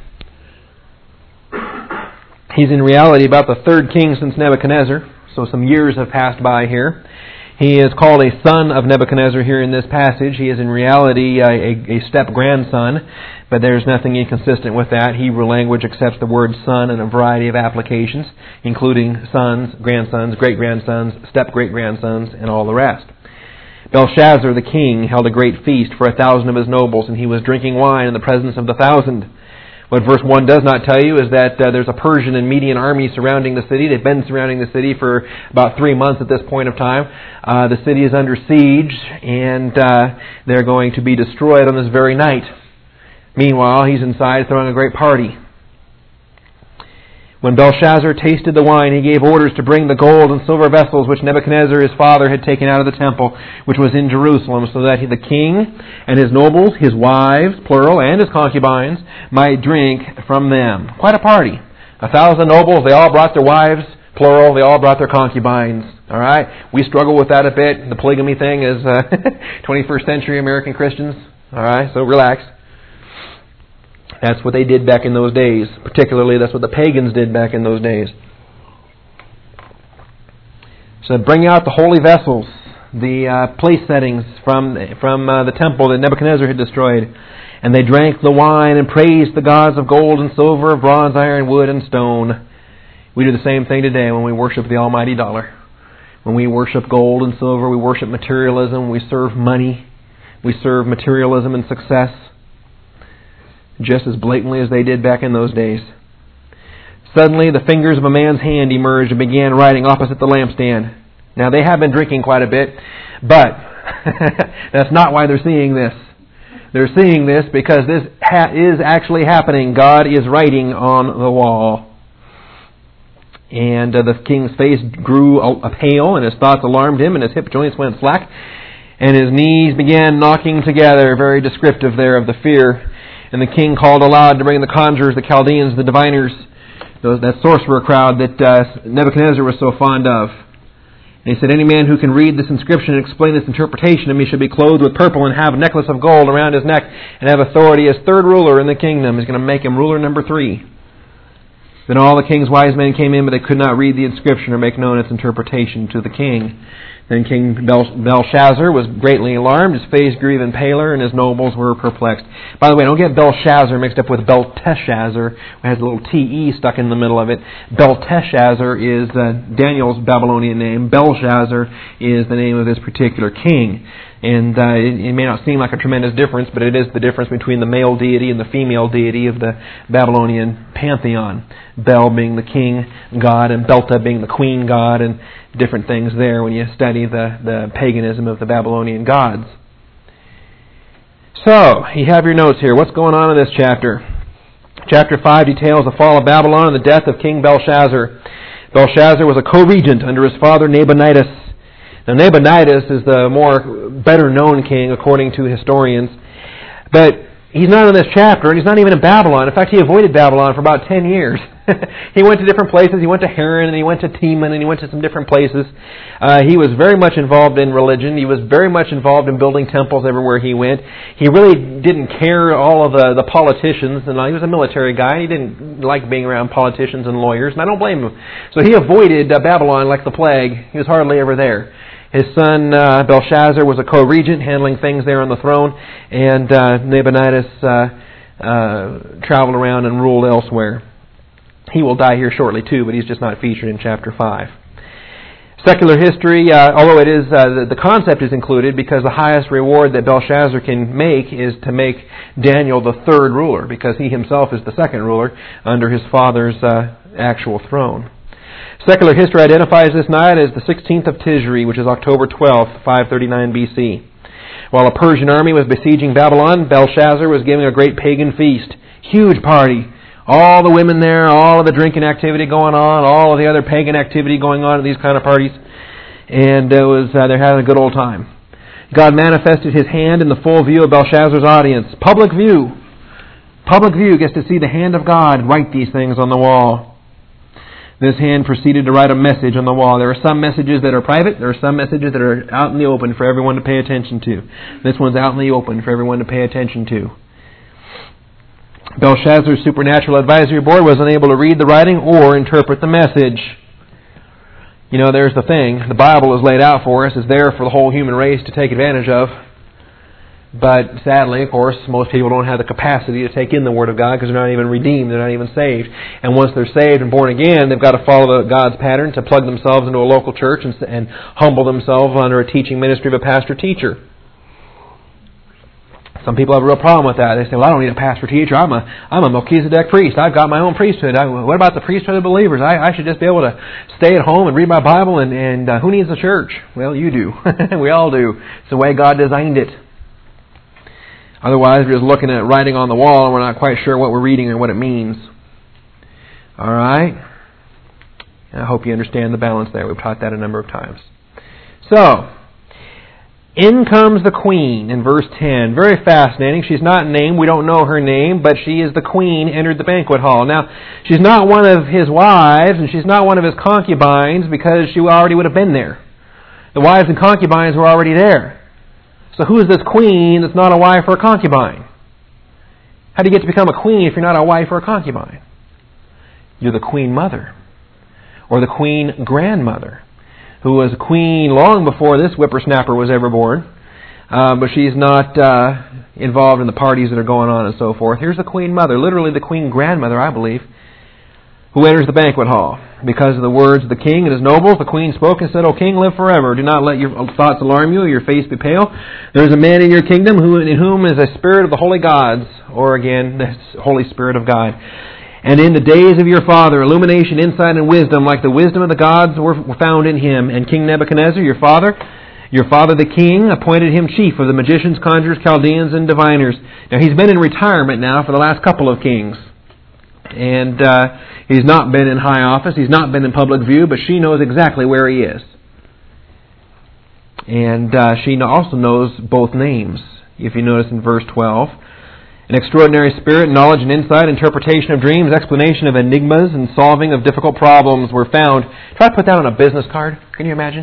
He's in reality about the third king since Nebuchadnezzar, so some years have passed by here. He is called a son of Nebuchadnezzar here in this passage. He is in reality a, a, a step-grandson, but there's nothing inconsistent with that. Hebrew language accepts the word son in a variety of applications, including sons, grandsons, great-grandsons, step-great-grandsons, and all the rest. Belshazzar the king held a great feast for a thousand of his nobles, and he was drinking wine in the presence of the thousand. What verse one does not tell you is that uh, there's a Persian and Median army surrounding the city. They've been surrounding the city for about three months at this point of time. Uh, the city is under siege, and uh, they're going to be destroyed on this very night. Meanwhile, he's inside throwing a great party. When Belshazzar tasted the wine, he gave orders to bring the gold and silver vessels which Nebuchadnezzar his father had taken out of the temple, which was in Jerusalem, so that he, the king and his nobles, his wives, plural, and his concubines, might drink from them. Quite a party. A thousand nobles, they all brought their wives, plural, they all brought their concubines. All right? We struggle with that a bit. The polygamy thing is uh, twenty-first century American Christians. All right? So relax. That's what they did back in those days. Particularly, that's what the pagans did back in those days. So bring out the holy vessels, the uh, place settings from, from uh, the temple that Nebuchadnezzar had destroyed. And they drank the wine and praised the gods of gold and silver, bronze, iron, wood, and stone. We do the same thing today when we worship the almighty dollar. When we worship gold and silver, we worship materialism, we serve money, we serve materialism and success, just as blatantly as they did back in those days. Suddenly, the fingers of a man's hand emerged and began writing opposite the lampstand. Now, they have been drinking quite a bit, but that's not why they're seeing this. They're seeing this because this ha- is actually happening. God is writing on the wall. And uh, the king's face grew a- pale, and his thoughts alarmed him, and his hip joints went slack, and his knees began knocking together, very descriptive there of the fear. And the king called aloud to bring the conjurers, the Chaldeans, the diviners, those, that sorcerer crowd that uh, Nebuchadnezzar was so fond of. And he said, any man who can read this inscription and explain this interpretation to me should be clothed with purple and have a necklace of gold around his neck and have authority as third ruler in the kingdom. He's going to make him ruler number three. Then all the king's wise men came in, but they could not read the inscription or make known its interpretation to the king. Then King Belshazzar was greatly alarmed. His face grew even paler, and his nobles were perplexed. By the way, don't get Belshazzar mixed up with Belteshazzar, who has a little T E stuck in the middle of it. Belteshazzar is uh, Daniel's Babylonian name. Belshazzar is the name of this particular king. And uh, it, it may not seem like a tremendous difference, but it is the difference between the male deity and the female deity of the Babylonian pantheon. Bel being the king god and Belta being the queen god, and different things there when you study the, the paganism of the Babylonian gods. So, you have your notes here. What's going on in this chapter? Chapter five details the fall of Babylon and the death of King Belshazzar. Belshazzar was a co-regent under his father Nabonidus. Now, Nabonidus is the more better-known king, according to historians. But he's not in this chapter, and he's not even in Babylon. In fact, he avoided Babylon for about ten years. He went to different places. He went to Haran, and he went to Teman, and he went to some different places. Uh, he was very much involved in religion. He was very much involved in building temples everywhere he went. He really didn't care all of the, the politicians, and he was a military guy. He didn't like being around politicians and lawyers, and I don't blame him. So he avoided uh, Babylon like the plague. He was hardly ever there. His son uh, Belshazzar was a co-regent, handling things there on the throne, and uh, Nabonidus uh, uh, traveled around and ruled elsewhere. He will die here shortly too, but he's just not featured in chapter five. Secular history, uh, although it is uh, the, the concept is included because the highest reward that Belshazzar can make is to make Daniel the third ruler, because he himself is the second ruler under his father's uh, actual throne. Secular history identifies this night as the sixteenth of Tishri, which is October twelfth, five thirty-nine B C. While a Persian army was besieging Babylon, Belshazzar was giving a great pagan feast. Huge party. All the women there, all of the drinking activity going on, all of the other pagan activity going on at these kind of parties. And it was uh, they're having a good old time. God manifested His hand in the full view of Belshazzar's audience. Public view. Public view gets to see the hand of God write these things on the wall. This hand proceeded to write a message on the wall. There are some messages that are private. There are some messages that are out in the open for everyone to pay attention to. This one's out in the open for everyone to pay attention to. Belshazzar's supernatural advisory board was unable to read the writing or interpret the message. You know, there's the thing. The Bible is laid out for us. It's there for the whole human race to take advantage of. But sadly, of course, most people don't have the capacity to take in the Word of God because they're not even redeemed. They're not even saved. And once they're saved and born again, they've got to follow the God's pattern to plug themselves into a local church and, and humble themselves under a teaching ministry of a pastor-teacher. Some people have a real problem with that. They say, well, I don't need a pastor-teacher. I'm a I'm a Melchizedek priest. I've got my own priesthood. I, what about the priesthood of believers? I, I should just be able to stay at home and read my Bible, and, and uh, who needs a church? Well, you do. We all do. It's the way God designed it. Otherwise, we're just looking at writing on the wall, and we're not quite sure what we're reading and what it means. All right? I hope you understand the balance there. We've taught that a number of times. So, in comes the queen in verse ten. Very fascinating. She's not named. We don't know her name, but she is the queen, entered the banquet hall. Now, she's not one of his wives, and she's not one of his concubines, because she already would have been there. The wives and concubines were already there. So who is this queen that's not a wife or a concubine? How do you get to become a queen if you're not a wife or a concubine? You're the queen mother, or the queen grandmother, who was a queen long before this whippersnapper was ever born. Uh, but she's not uh, involved in the parties that are going on and so forth. Here's the queen mother, literally the queen grandmother, I believe. who enters the banquet hall. Because of the words of the king and his nobles, the queen spoke and said, O king, live forever. Do not let your thoughts alarm you, or your face be pale. There is a man in your kingdom who, in whom is a spirit of the holy gods, or again, the Holy Spirit of God. And in the days of your father, illumination, insight, and wisdom, like the wisdom of the gods, were found in him. And King Nebuchadnezzar, your father, your father the king, appointed him chief of the magicians, conjurers, Chaldeans, and diviners. Now, he's been in retirement now for the last couple of kings. And uh, he's not been in high office. He's not been in public view, but she knows exactly where he is. And uh, she also knows both names, if you notice in verse twelve. An extraordinary spirit, knowledge and insight, interpretation of dreams, explanation of enigmas, and solving of difficult problems were found. Try to put that on a business card. Can you imagine?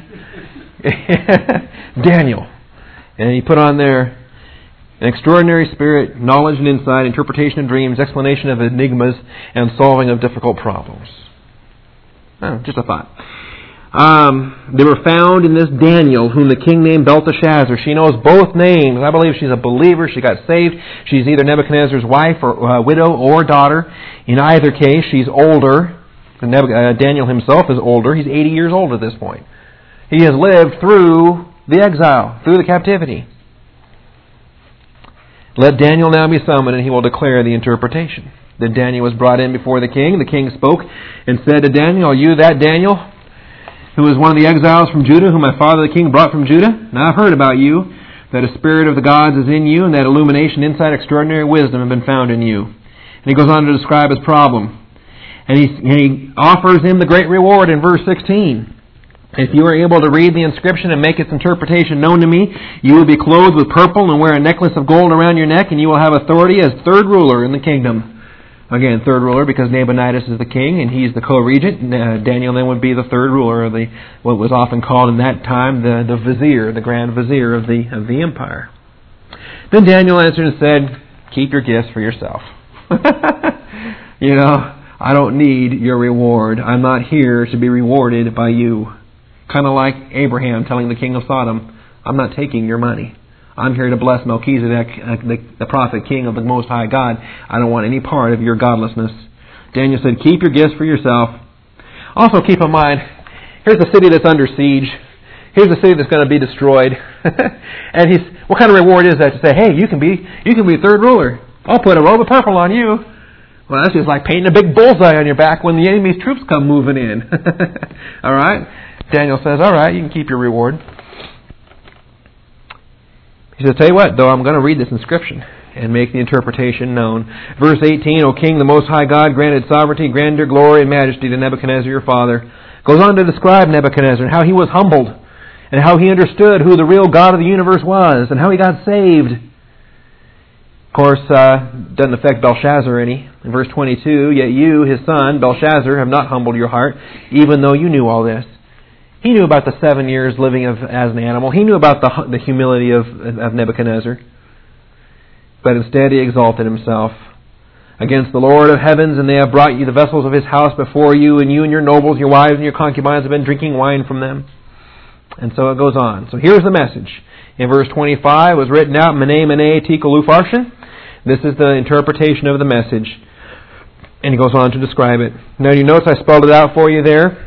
Daniel. And he put on there, an extraordinary spirit, knowledge and insight, interpretation of dreams, explanation of enigmas, and solving of difficult problems. Oh, just a thought. Um, they were found in this Daniel, whom the king named Belteshazzar. She knows both names. I believe she's a believer. She got saved. She's either Nebuchadnezzar's wife or uh, widow or daughter. In either case, she's older. Uh, Daniel himself is older. He's eighty years old at this point. He has lived through the exile, through the captivity. Let Daniel now be summoned, and he will declare the interpretation. Then Daniel was brought in before the king. The king spoke and said to Daniel, Are you that Daniel, who is one of the exiles from Judah, whom my father the king brought from Judah? Now I've heard about you, that a spirit of the gods is in you, and that illumination, insight, extraordinary wisdom have been found in you. And he goes on to describe his problem. And he, and he offers him the great reward in verse sixteen. If you are able to read the inscription and make its interpretation known to me, you will be clothed with purple and wear a necklace of gold around your neck, and you will have authority as third ruler in the kingdom. Again, third ruler, because Nabonidus is the king and he's the co-regent. Uh, Daniel then would be the third ruler of the what was often called in that time the, the vizier, the grand vizier of the of the empire. Then Daniel answered and said, "Keep your gifts for yourself." You know, I don't need your reward. I'm not here to be rewarded by you. Kind of like Abraham telling the king of Sodom, "I'm not taking your money. I'm here to bless Melchizedek, uh, the, the prophet king of the Most High God. I don't want any part of your godlessness." Daniel said, "Keep your gifts for yourself." Also keep in mind, here's a city that's under siege. Here's a city that's going to be destroyed. And he's, what kind of reward is that to say, "Hey, you can be you can be third ruler. I'll put a robe of purple on you." Well, that's just like painting a big bullseye on your back when the enemy's troops come moving in. All right? Daniel says, "All right, you can keep your reward." He said, "Tell you what, though, I'm going to read this inscription and make the interpretation known." Verse eighteen, "O King, the Most High God granted sovereignty, grandeur, glory, and majesty to Nebuchadnezzar your father." Goes on to describe Nebuchadnezzar and how he was humbled and how he understood who the real God of the universe was and how he got saved. Of course, uh, doesn't affect Belshazzar any. In verse twenty-two, "Yet you, his son, Belshazzar, have not humbled your heart, even though you knew all this." He knew about the seven years living of, as an animal. He knew about the, the humility of, of Nebuchadnezzar. But instead he exalted himself against the Lord of heavens, and they have brought you the vessels of his house before you, and you and your nobles, your wives and your concubines have been drinking wine from them. And so it goes on. So here's the message. In verse twenty-five, it was written out, Mene, Mene, Tekel, Upharsin. This is the interpretation of the message. And he goes on to describe it. Now you notice I spelled it out for you there.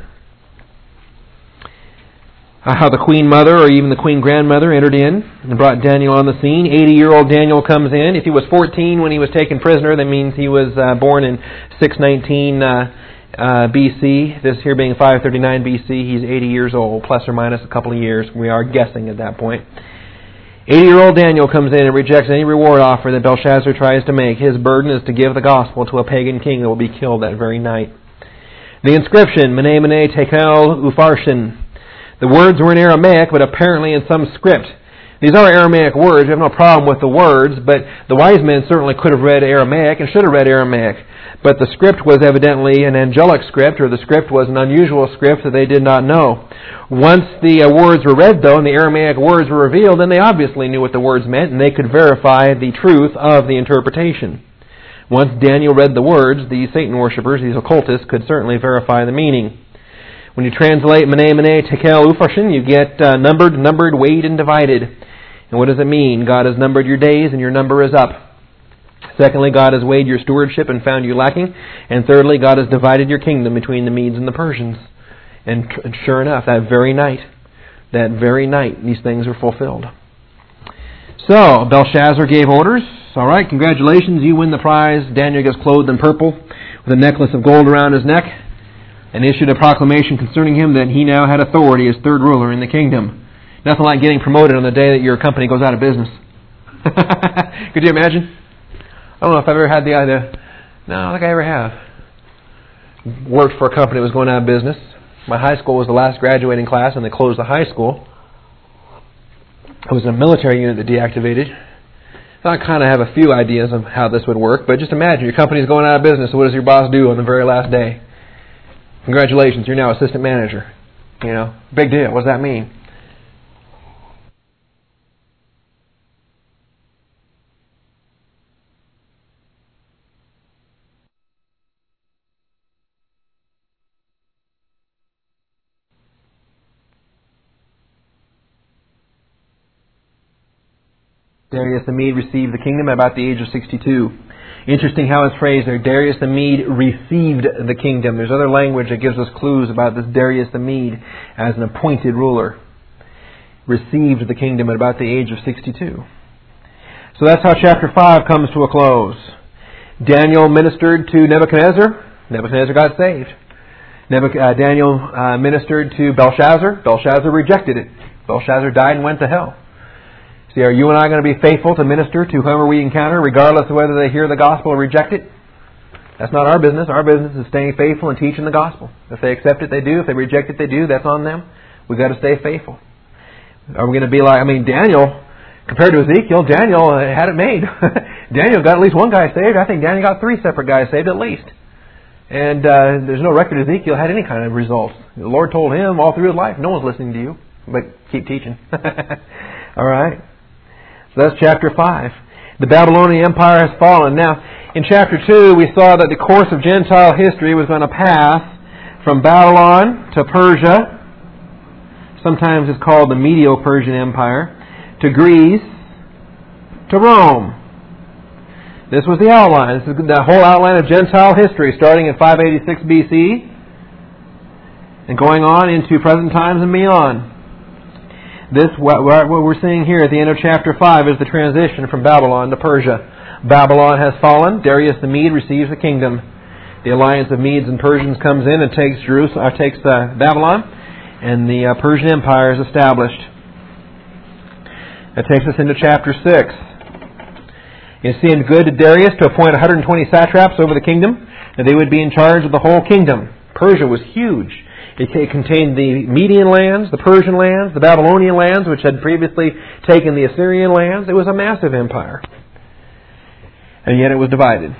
Uh, how the queen mother or even the queen grandmother entered in and brought Daniel on the scene. eighty-year-old Daniel comes in. If he was fourteen when he was taken prisoner, that means he was uh, born in six nineteen uh, uh, B C. This here being five thirty-nine B C, he's eighty years old, plus or minus a couple of years. We are guessing at that point. eighty-year-old Daniel comes in and rejects any reward offer that Belshazzar tries to make. His burden is to give the gospel to a pagan king that will be killed that very night. The inscription, Mene, Mene, Tekel, Upharsin. The words were in Aramaic, but apparently in some script. These are Aramaic words. We have no problem with the words, but the wise men certainly could have read Aramaic and should have read Aramaic. But the script was evidently an angelic script, or the script was an unusual script that they did not know. Once the uh, words were read, though, and the Aramaic words were revealed, then they obviously knew what the words meant, and they could verify the truth of the interpretation. Once Daniel read the words, the Satan worshippers, these occultists, could certainly verify the meaning. When you translate Mene, Mene, Tekel, Upharsin, you get uh, numbered, numbered, weighed, and divided. And what does it mean? God has numbered your days, and your number is up. Secondly, God has weighed your stewardship and found you lacking. And thirdly, God has divided your kingdom between the Medes and the Persians. And, tr- and sure enough, that very night, that very night, these things were fulfilled. So, Belshazzar gave orders. All right, congratulations, you win the prize. Daniel gets clothed in purple with a necklace of gold around his neck, and issued a proclamation concerning him that he now had authority as third ruler in the kingdom. Nothing like getting promoted on the day that your company goes out of business. Could you imagine? I don't know if I've ever had the idea. No, I don't think I ever have. Worked for a company that was going out of business. My high school was the last graduating class, and they closed the high school. I was in a military unit that deactivated. I kind of have a few ideas of how this would work, but just imagine your company's going out of business, so what does your boss do on the very last day? Congratulations, you're now assistant manager. You know, big deal. What does that mean? Darius the Mede received the kingdom at about the age of sixty-two. Interesting how it's phrased there. Darius the Mede received the kingdom. There's other language that gives us clues about this Darius the Mede as an appointed ruler. Received the kingdom at about the age of sixty-two. So that's how chapter five comes to a close. Daniel ministered to Nebuchadnezzar. Nebuchadnezzar got saved. Nebuch- uh, Daniel uh, ministered to Belshazzar. Belshazzar rejected it. Belshazzar died and went to hell. See, are you and I going to be faithful to minister to whoever we encounter, regardless of whether they hear the gospel or reject it? That's not our business. Our business is staying faithful and teaching the gospel. If they accept it, they do. If they reject it, they do. That's on them. We've got to stay faithful. Are we going to be like, I mean, Daniel, compared to Ezekiel, Daniel had it made. Daniel got at least one guy saved. I think Daniel got three separate guys saved at least. And uh, there's no record Ezekiel had any kind of results. The Lord told him all through his life, no one's listening to you, but keep teaching. All right. So that's chapter five. The Babylonian Empire has fallen. Now, in chapter two, we saw that the course of Gentile history was going to pass from Babylon to Persia. Sometimes it's called the Medo-Persian Empire. To Greece. To Rome. This was the outline. This is the whole outline of Gentile history, starting in five eighty-six B C and going on into present times and beyond. This, what we're seeing here at the end of chapter five, is the transition from Babylon to Persia. Babylon has fallen. Darius the Mede receives the kingdom. The alliance of Medes and Persians comes in and takes Jerusalem, or takes uh, Babylon, and the uh, Persian Empire is established. That takes us into chapter six. It seemed good to Darius to appoint one hundred twenty satraps over the kingdom, and they would be in charge of the whole kingdom. Persia was huge. It contained the Median lands, the Persian lands, the Babylonian lands, which had previously taken the Assyrian lands. It was a massive empire. And yet it was divided.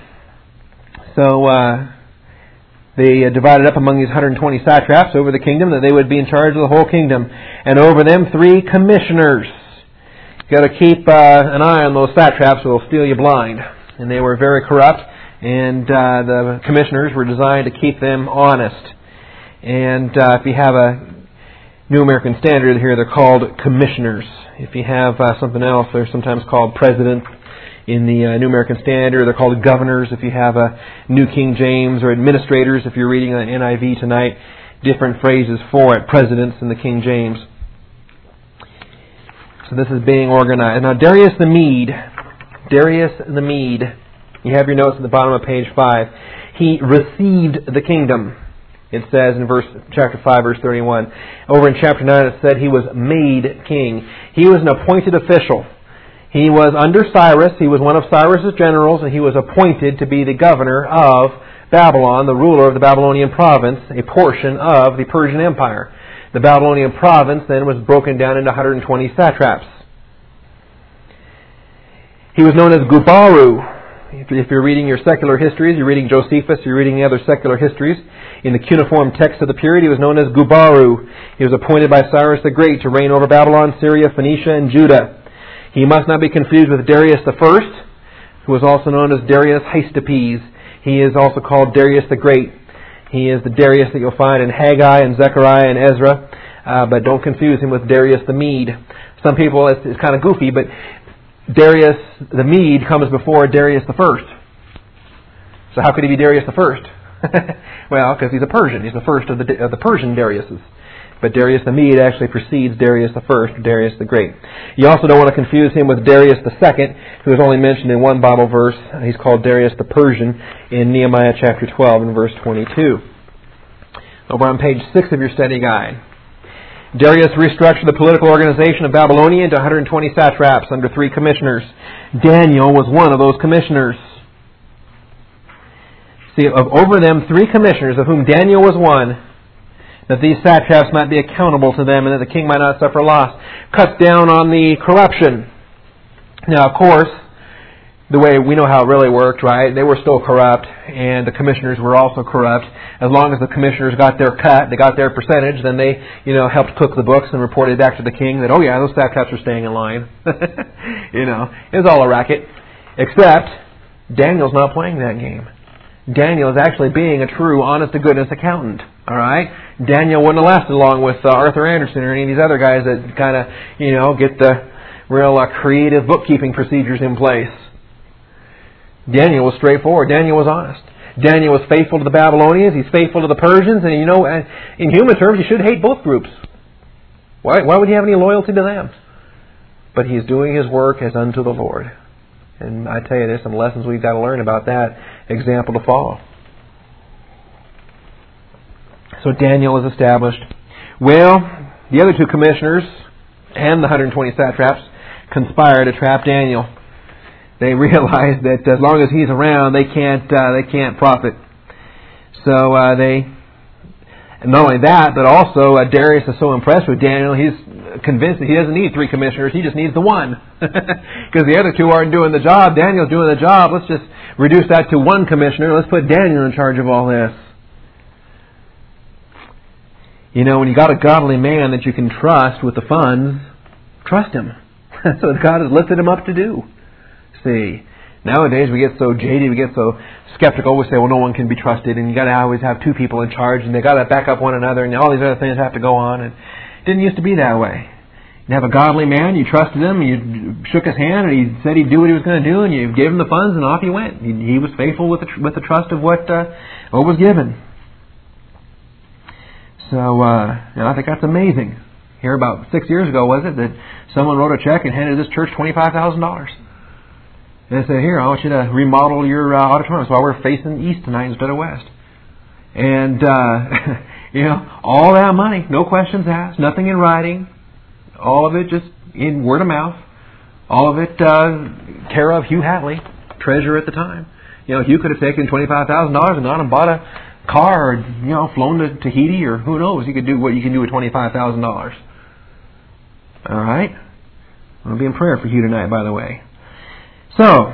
So uh, they divided up among these one hundred twenty satraps over the kingdom, that they would be in charge of the whole kingdom. And over them, three commissioners. You've got to keep uh, an eye on those satraps, or they'll steal you blind. And they were very corrupt, and uh, the commissioners were designed to keep them honest. And uh, if you have a New American Standard here, they're called commissioners. If you have uh, something else, they're sometimes called presidents. In the uh, New American Standard, they're called governors. If you have a New King James, or administrators, if you're reading an N I V tonight, different phrases for it, presidents in the King James. So this is being organized. Now Darius the Mede, Darius the Mede, you have your notes at the bottom of page five. He received the kingdom. It says in verse chapter five, verse thirty-one. Over in chapter nine it said he was made king. He was an appointed official. He was under Cyrus. He was one of Cyrus's generals, and he was appointed to be the governor of Babylon, the ruler of the Babylonian province, a portion of the Persian Empire. The Babylonian province then was broken down into one hundred twenty satraps. He was known as Gubaru. If you're reading your secular histories, you're reading Josephus, you're reading the other secular histories, in the cuneiform text of the period, he was known as Gubaru. He was appointed by Cyrus the Great to reign over Babylon, Syria, Phoenicia, and Judah. He must not be confused with Darius the First, who was also known as Darius Hystaspes. He is also called Darius the Great. He is the Darius that you'll find in Haggai and Zechariah and Ezra, uh, but don't confuse him with Darius the Mede. Some people, it's, it's kind of goofy, but Darius the Mede comes before Darius the First. So how could he be Darius the First? Well, because he's a Persian. He's the first of the, of the Persian Dariuses. But Darius the Mede actually precedes Darius the First, Darius the Great. You also don't want to confuse him with Darius the Second, who is only mentioned in one Bible verse. He's called Darius the Persian in Nehemiah chapter twelve and verse twenty-two. Over on page six of your study guide. Darius restructured the political organization of Babylonia into one hundred twenty satraps under three commissioners. Daniel was one of those commissioners. See, of over them three commissioners, of whom Daniel was one, that these satraps might be accountable to them and that the king might not suffer loss. Cut down on the corruption. Now, of course, the way we know how it really worked, right? They were still corrupt, and the commissioners were also corrupt. As long as the commissioners got their cut, they got their percentage, then they, you know, helped cook the books and reported back to the king that, oh yeah, those satraps are staying in line. You know, it was all a racket. Except, Daniel's not playing that game. Daniel is actually being a true, honest-to-goodness accountant. All right? Daniel wouldn't have lasted long with uh, Arthur Anderson or any of these other guys that kind of, you know, get the real uh, creative bookkeeping procedures in place. Daniel was straightforward. Daniel was honest. Daniel was faithful to the Babylonians. He's faithful to the Persians. And, you know, in human terms, you should hate both groups. Why, why would you have any loyalty to them? But he's doing his work as unto the Lord. And I tell you, there's some lessons we've got to learn about that example to follow. So Daniel is established. Well, the other two commissioners and the one hundred twenty satraps conspire to trap Daniel. They realize that as long as he's around, they can't uh, they can't profit. So uh, they, and not only that, but also uh, Darius is so impressed with Daniel, he's convinced that he doesn't need three commissioners, he just needs the one. Because the other two aren't doing the job, Daniel's doing the job, let's just reduce that to one commissioner, let's put Daniel in charge of all this. You know, when you got a godly man that you can trust with the funds, trust him. That's what God has lifted him up to do. See, nowadays we get so jaded, we get so skeptical, we say, well, no one can be trusted, and you got to always have two people in charge, and they got to back up one another, and all these other things have to go on, and it didn't used to be that way. You have a godly man, you trusted him, you shook his hand, and he said he'd do what he was going to do, and you gave him the funds, and off he went. He, he was faithful with the, with the trust of what, uh, what was given. So, uh, and I think that's amazing. Here about six years ago, was it, that someone wrote a check and handed this church twenty-five thousand dollars. And they said, here, I want you to remodel your uh, auditorium. That's why we're facing east tonight instead of west. And, uh, you know, all that money, no questions asked, nothing in writing, all of it just in word of mouth, all of it uh, care of Hugh Hatley, treasurer at the time. You know, Hugh could have taken twenty-five thousand dollars and gone and bought a car, or, you know, flown to Tahiti, or who knows, you could do what you can do with twenty-five thousand dollars. All right? I'll be in prayer for Hugh tonight, by the way. So,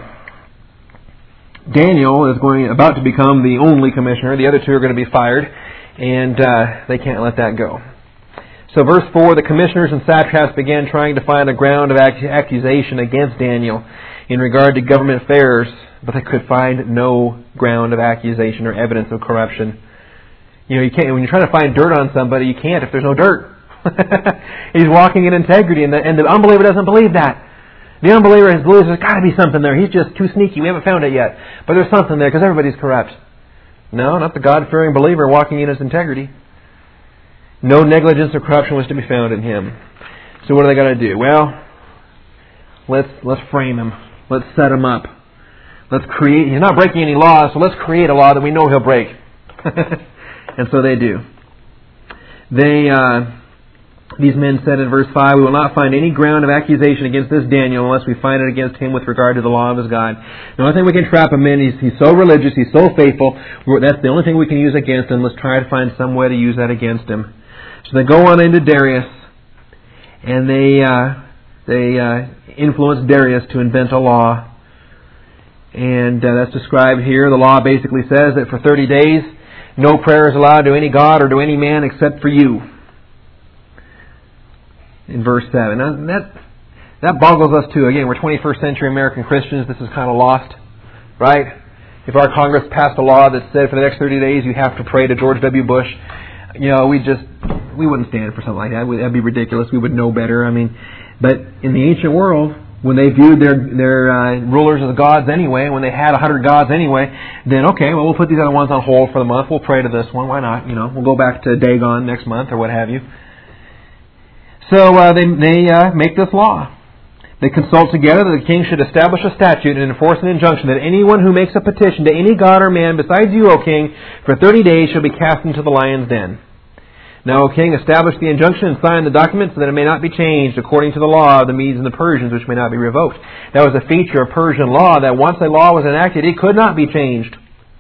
Daniel is going about to become the only commissioner. The other two are going to be fired, and uh, they can't let that go. So verse four, the commissioners and satraps began trying to find a ground of accusation against Daniel in regard to government affairs, but they could find no ground of accusation or evidence of corruption. You know, you can't, when you're trying to find dirt on somebody, you can't if there's no dirt. He's walking in integrity, and the, and the unbeliever doesn't believe that. The unbeliever believes there's got to be something there. He's just too sneaky. We haven't found it yet. But there's something there because everybody's corrupt. No, not the God-fearing believer walking in his integrity. No negligence or corruption was to be found in him. So what are they going to do? Well, let's let's frame him. Let's set him up. Let's create. He's not breaking any laws, so let's create a law that we know he'll break. And so they do. They. Uh, These men said in verse five, we will not find any ground of accusation against this Daniel unless we find it against him with regard to the law of his God. The only thing we can trap him in, he's, he's so religious, he's so faithful, that's the only thing we can use against him. Let's try to find some way to use that against him. So they go on into Darius, and they uh, they uh, influence Darius to invent a law. And uh, that's described here. The law basically says that for thirty days, no prayer is allowed to any god or to any man except for you. In verse seven. Now, that that boggles us too. Again, we're twenty-first century American Christians. This is kind of lost, right? If our Congress passed a law that said for the next thirty days you have to pray to George W. Bush, you know, we just we wouldn't stand for something like that. That'd be ridiculous. We would know better. I mean, but in the ancient world, when they viewed their their uh, rulers as gods anyway, when they had a hundred gods anyway, then okay, well, we'll put these other ones on hold for the month. We'll pray to this one. Why not? You know, we'll go back to Dagon next month or what have you. So uh, they they uh, make this law. They consult together that the king should establish a statute and enforce an injunction that anyone who makes a petition to any god or man besides you, O king, for thirty days shall be cast into the lion's den. Now, O king, establish the injunction and sign the document so that it may not be changed according to the law of the Medes and the Persians, which may not be revoked. That was a feature of Persian law, that once a law was enacted, it could not be changed.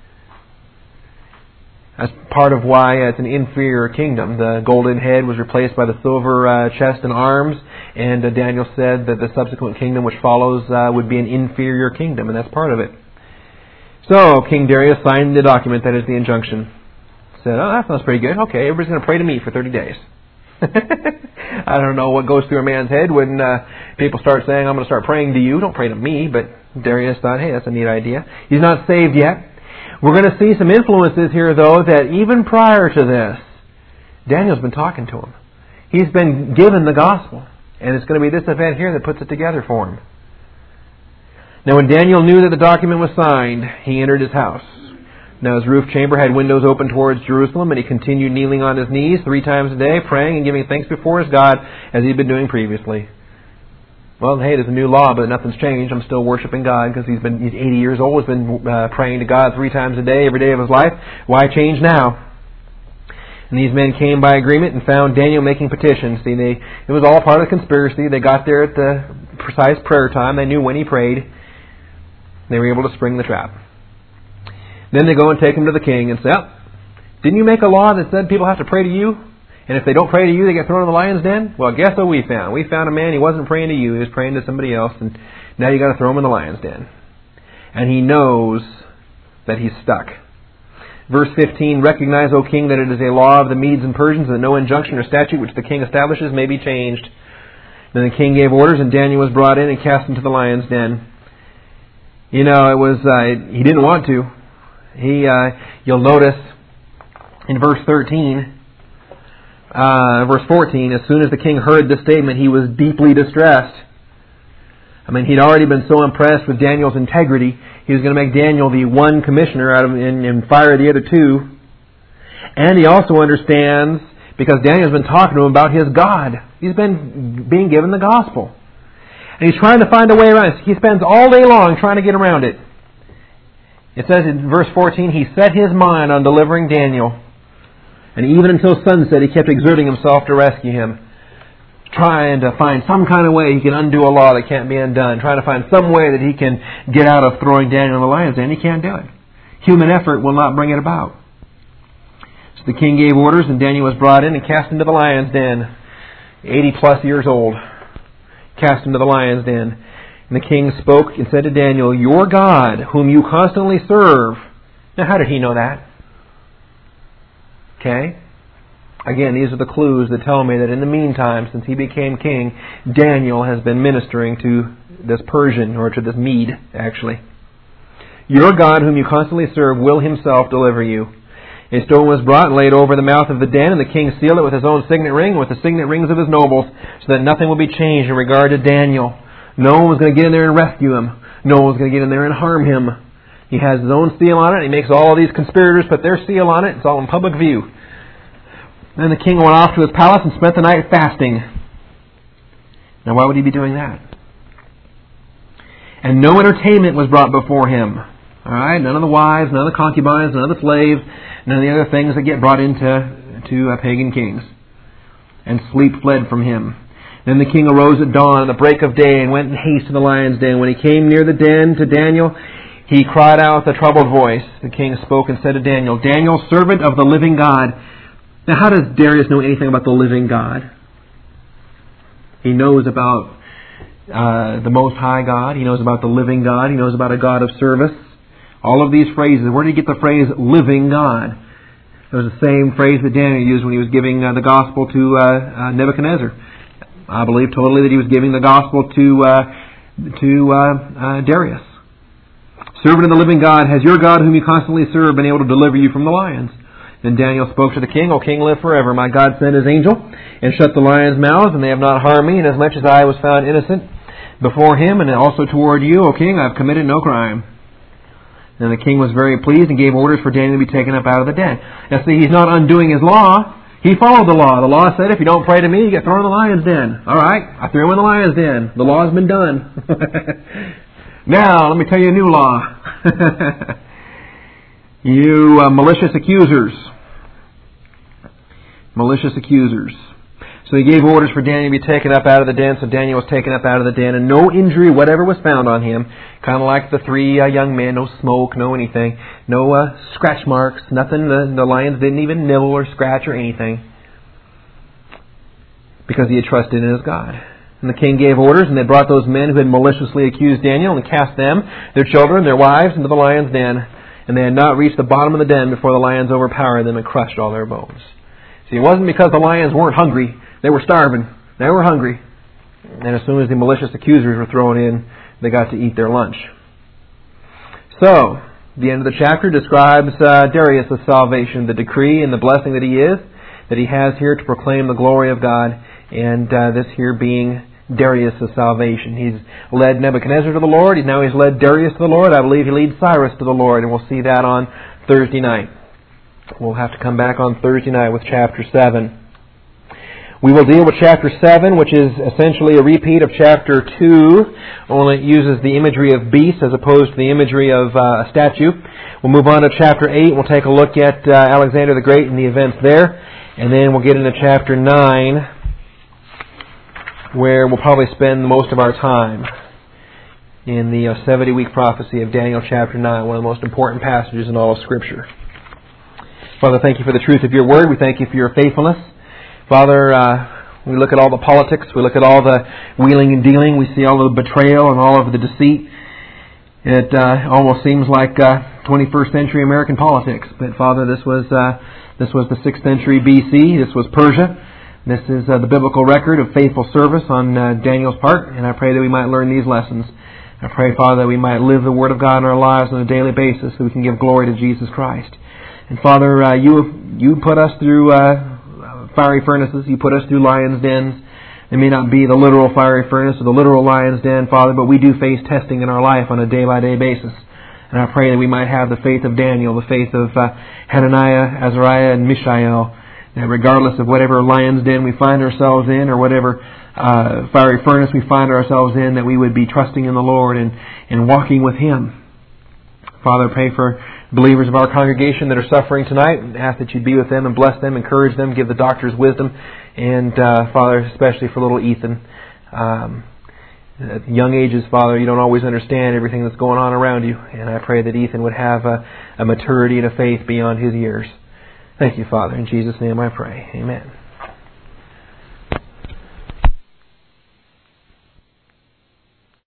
That's part of why it's an inferior kingdom. The golden head was replaced by the silver uh, chest and arms, and uh, Daniel said that the subsequent kingdom which follows uh, would be an inferior kingdom, and that's part of it. So, King Darius signed the document that is the injunction. Said, oh, that sounds pretty good. Okay, everybody's going to pray to me for thirty days. I don't know what goes through a man's head when uh, people start saying, I'm going to start praying to you. Don't pray to me. But Darius thought, hey, that's a neat idea. He's not saved yet. We're going to see some influences here, though, that even prior to this, Daniel's been talking to him. He's been given the gospel. And it's going to be this event here that puts it together for him. Now, when Daniel knew that the document was signed, he entered his house. Now his roof chamber had windows open towards Jerusalem, and he continued kneeling on his knees three times a day, praying and giving thanks before his God, as he had been doing previously. Well, hey, there's a new law, but nothing's changed. I'm still worshiping God because he's been he's eighty years old. He's been uh, praying to God three times a day, every day of his life. Why change now? And these men came by agreement and found Daniel making petitions. See, they it was all part of the conspiracy. They got there at the precise prayer time. They knew when he prayed. They were able to spring the trap. Then they go and take him to the king and say, oh, didn't you make a law that said people have to pray to you? And if they don't pray to you, they get thrown in the lion's den? Well, guess what we found? We found a man, he wasn't praying to you, he was praying to somebody else, and now you got to throw him in the lion's den. And he knows that he's stuck. Verse fifteen, recognize, O king, that it is a law of the Medes and Persians that no injunction or statute which the king establishes may be changed. Then the king gave orders, and Daniel was brought in and cast into the lion's den. You know, it was uh, he didn't want to. He, uh, you'll notice in verse thirteen, uh, verse fourteen, as soon as the king heard this statement, he was deeply distressed. I mean, he'd already been so impressed with Daniel's integrity, he was going to make Daniel the one commissioner out of and, and fire the other two. And he also understands, because Daniel's been talking to him about his God. He's been being given the gospel. And he's trying to find a way around it. He spends all day long trying to get around it. It says in verse fourteen, he set his mind on delivering Daniel. And even until sunset, he kept exerting himself to rescue him. Trying to find some kind of way he can undo a law that can't be undone. Trying to find some way that he can get out of throwing Daniel in the lion's den. He can't do it. Human effort will not bring it about. So the king gave orders, and Daniel was brought in and cast into the lion's den. eighty plus years old. Cast into the lion's den. And the king spoke and said to Daniel, your God, whom you constantly serve. Now, how did he know that? Okay. Again, these are the clues that tell me that in the meantime, since he became king, Daniel has been ministering to this Persian, or to this Mede, actually. Your God, whom you constantly serve, will himself deliver you. A stone was brought and laid over the mouth of the den, and the king sealed it with his own signet ring, with the signet rings of his nobles, so that nothing will be changed in regard to Daniel. No one was going to get in there and rescue him. No one was going to get in there and harm him. He has his own seal on it. He makes all of these conspirators put their seal on it. It's all in public view. Then the king went off to his palace and spent the night fasting. Now, why would he be doing that? And no entertainment was brought before him. All right, none of the wives, none of the concubines, none of the slaves, none of the other things that get brought into to uh, pagan kings. And sleep fled from him. Then the king arose at dawn, at the break of day, and went in haste to the lion's den. When he came near the den to Daniel, he cried out with a troubled voice. The king spoke and said to Daniel, Daniel, servant of the living God. Now, how does Darius know anything about the living God? He knows about uh, the Most High God. He knows about the living God. He knows about a God of service. All of these phrases. Where did he get the phrase living God? It was the same phrase that Daniel used when he was giving uh, the gospel to uh, uh, Nebuchadnezzar. I believe totally that he was giving the gospel to uh, to uh, uh, Darius. Servant of the living God, has your God whom you constantly serve been able to deliver you from the lions? Then Daniel spoke to the king, O king, live forever. My God sent his angel and shut the lions' mouths, and they have not harmed me, inasmuch as I was found innocent before him and also toward you, O king, I have committed no crime. And the king was very pleased and gave orders for Daniel to be taken up out of the den. Now see, he's not undoing his law. He followed the law. The law said, if you don't pray to me, you get thrown in the lion's den. All right, I threw him in the lion's den. The law has been done. Now, let me tell you a new law. You uh, malicious accusers. Malicious accusers. So he gave orders for Daniel to be taken up out of the den. So Daniel was taken up out of the den, and no injury whatever was found on him. Kind of like the three uh, young men. No smoke, no anything. No uh, scratch marks. Nothing. The, the lions didn't even nibble or scratch or anything. Because he had trusted in his God. And the king gave orders, and they brought those men who had maliciously accused Daniel and cast them, their children, their wives, into the lion's den. And they had not reached the bottom of the den before the lions overpowered them and crushed all their bones. See, it wasn't because the lions weren't hungry. They were starving. They were hungry. And as soon as the malicious accusers were thrown in, they got to eat their lunch. So, the end of the chapter describes uh, Darius' salvation, the decree and the blessing that he is, that he has here to proclaim the glory of God, and uh, this here being Darius' salvation. He's led Nebuchadnezzar to the Lord. Now he's led Darius to the Lord. I believe he leads Cyrus to the Lord, and we'll see that on Thursday night. We'll have to come back on Thursday night with chapter seven. We will deal with chapter seven, which is essentially a repeat of chapter two, only it uses the imagery of beasts as opposed to the imagery of uh, a statue. We'll move on to chapter eight. We'll take a look at uh, Alexander the Great and the events there. And then we'll get into chapter nine, where we'll probably spend most of our time in the uh, seventy-week prophecy of Daniel chapter nine, one of the most important passages in all of Scripture. Father, thank you for the truth of your word. We thank you for your faithfulness. Father, uh, we look at all the politics, we look at all the wheeling and dealing, we see all of the betrayal and all of the deceit. It uh, almost seems like uh, twenty-first century American politics. But Father, this was uh, this was the sixth century B C. This was Persia. This is uh, the biblical record of faithful service on uh, Daniel's part, and I pray that we might learn these lessons. I pray, Father, that we might live the Word of God in our lives on a daily basis so we can give glory to Jesus Christ. And Father, uh, you you put us through uh, fiery furnaces. You put us through lions' dens. It may not be the literal fiery furnace or the literal lion's den, Father, but we do face testing in our life on a day-by-day basis. And I pray that we might have the faith of Daniel, the faith of uh, Hananiah, Azariah, and Mishael, that regardless of whatever lion's den we find ourselves in or whatever uh, fiery furnace we find ourselves in, that we would be trusting in the Lord and, and walking with Him. Father, I pray for believers of our congregation that are suffering tonight, and ask that you be with them and bless them, encourage them, give the doctors wisdom, and uh, Father, especially for little Ethan. Um, at young ages, Father, you don't always understand everything that's going on around you, and I pray that Ethan would have a, a maturity and a faith beyond his years. Thank you, Father. In Jesus' name I pray. Amen.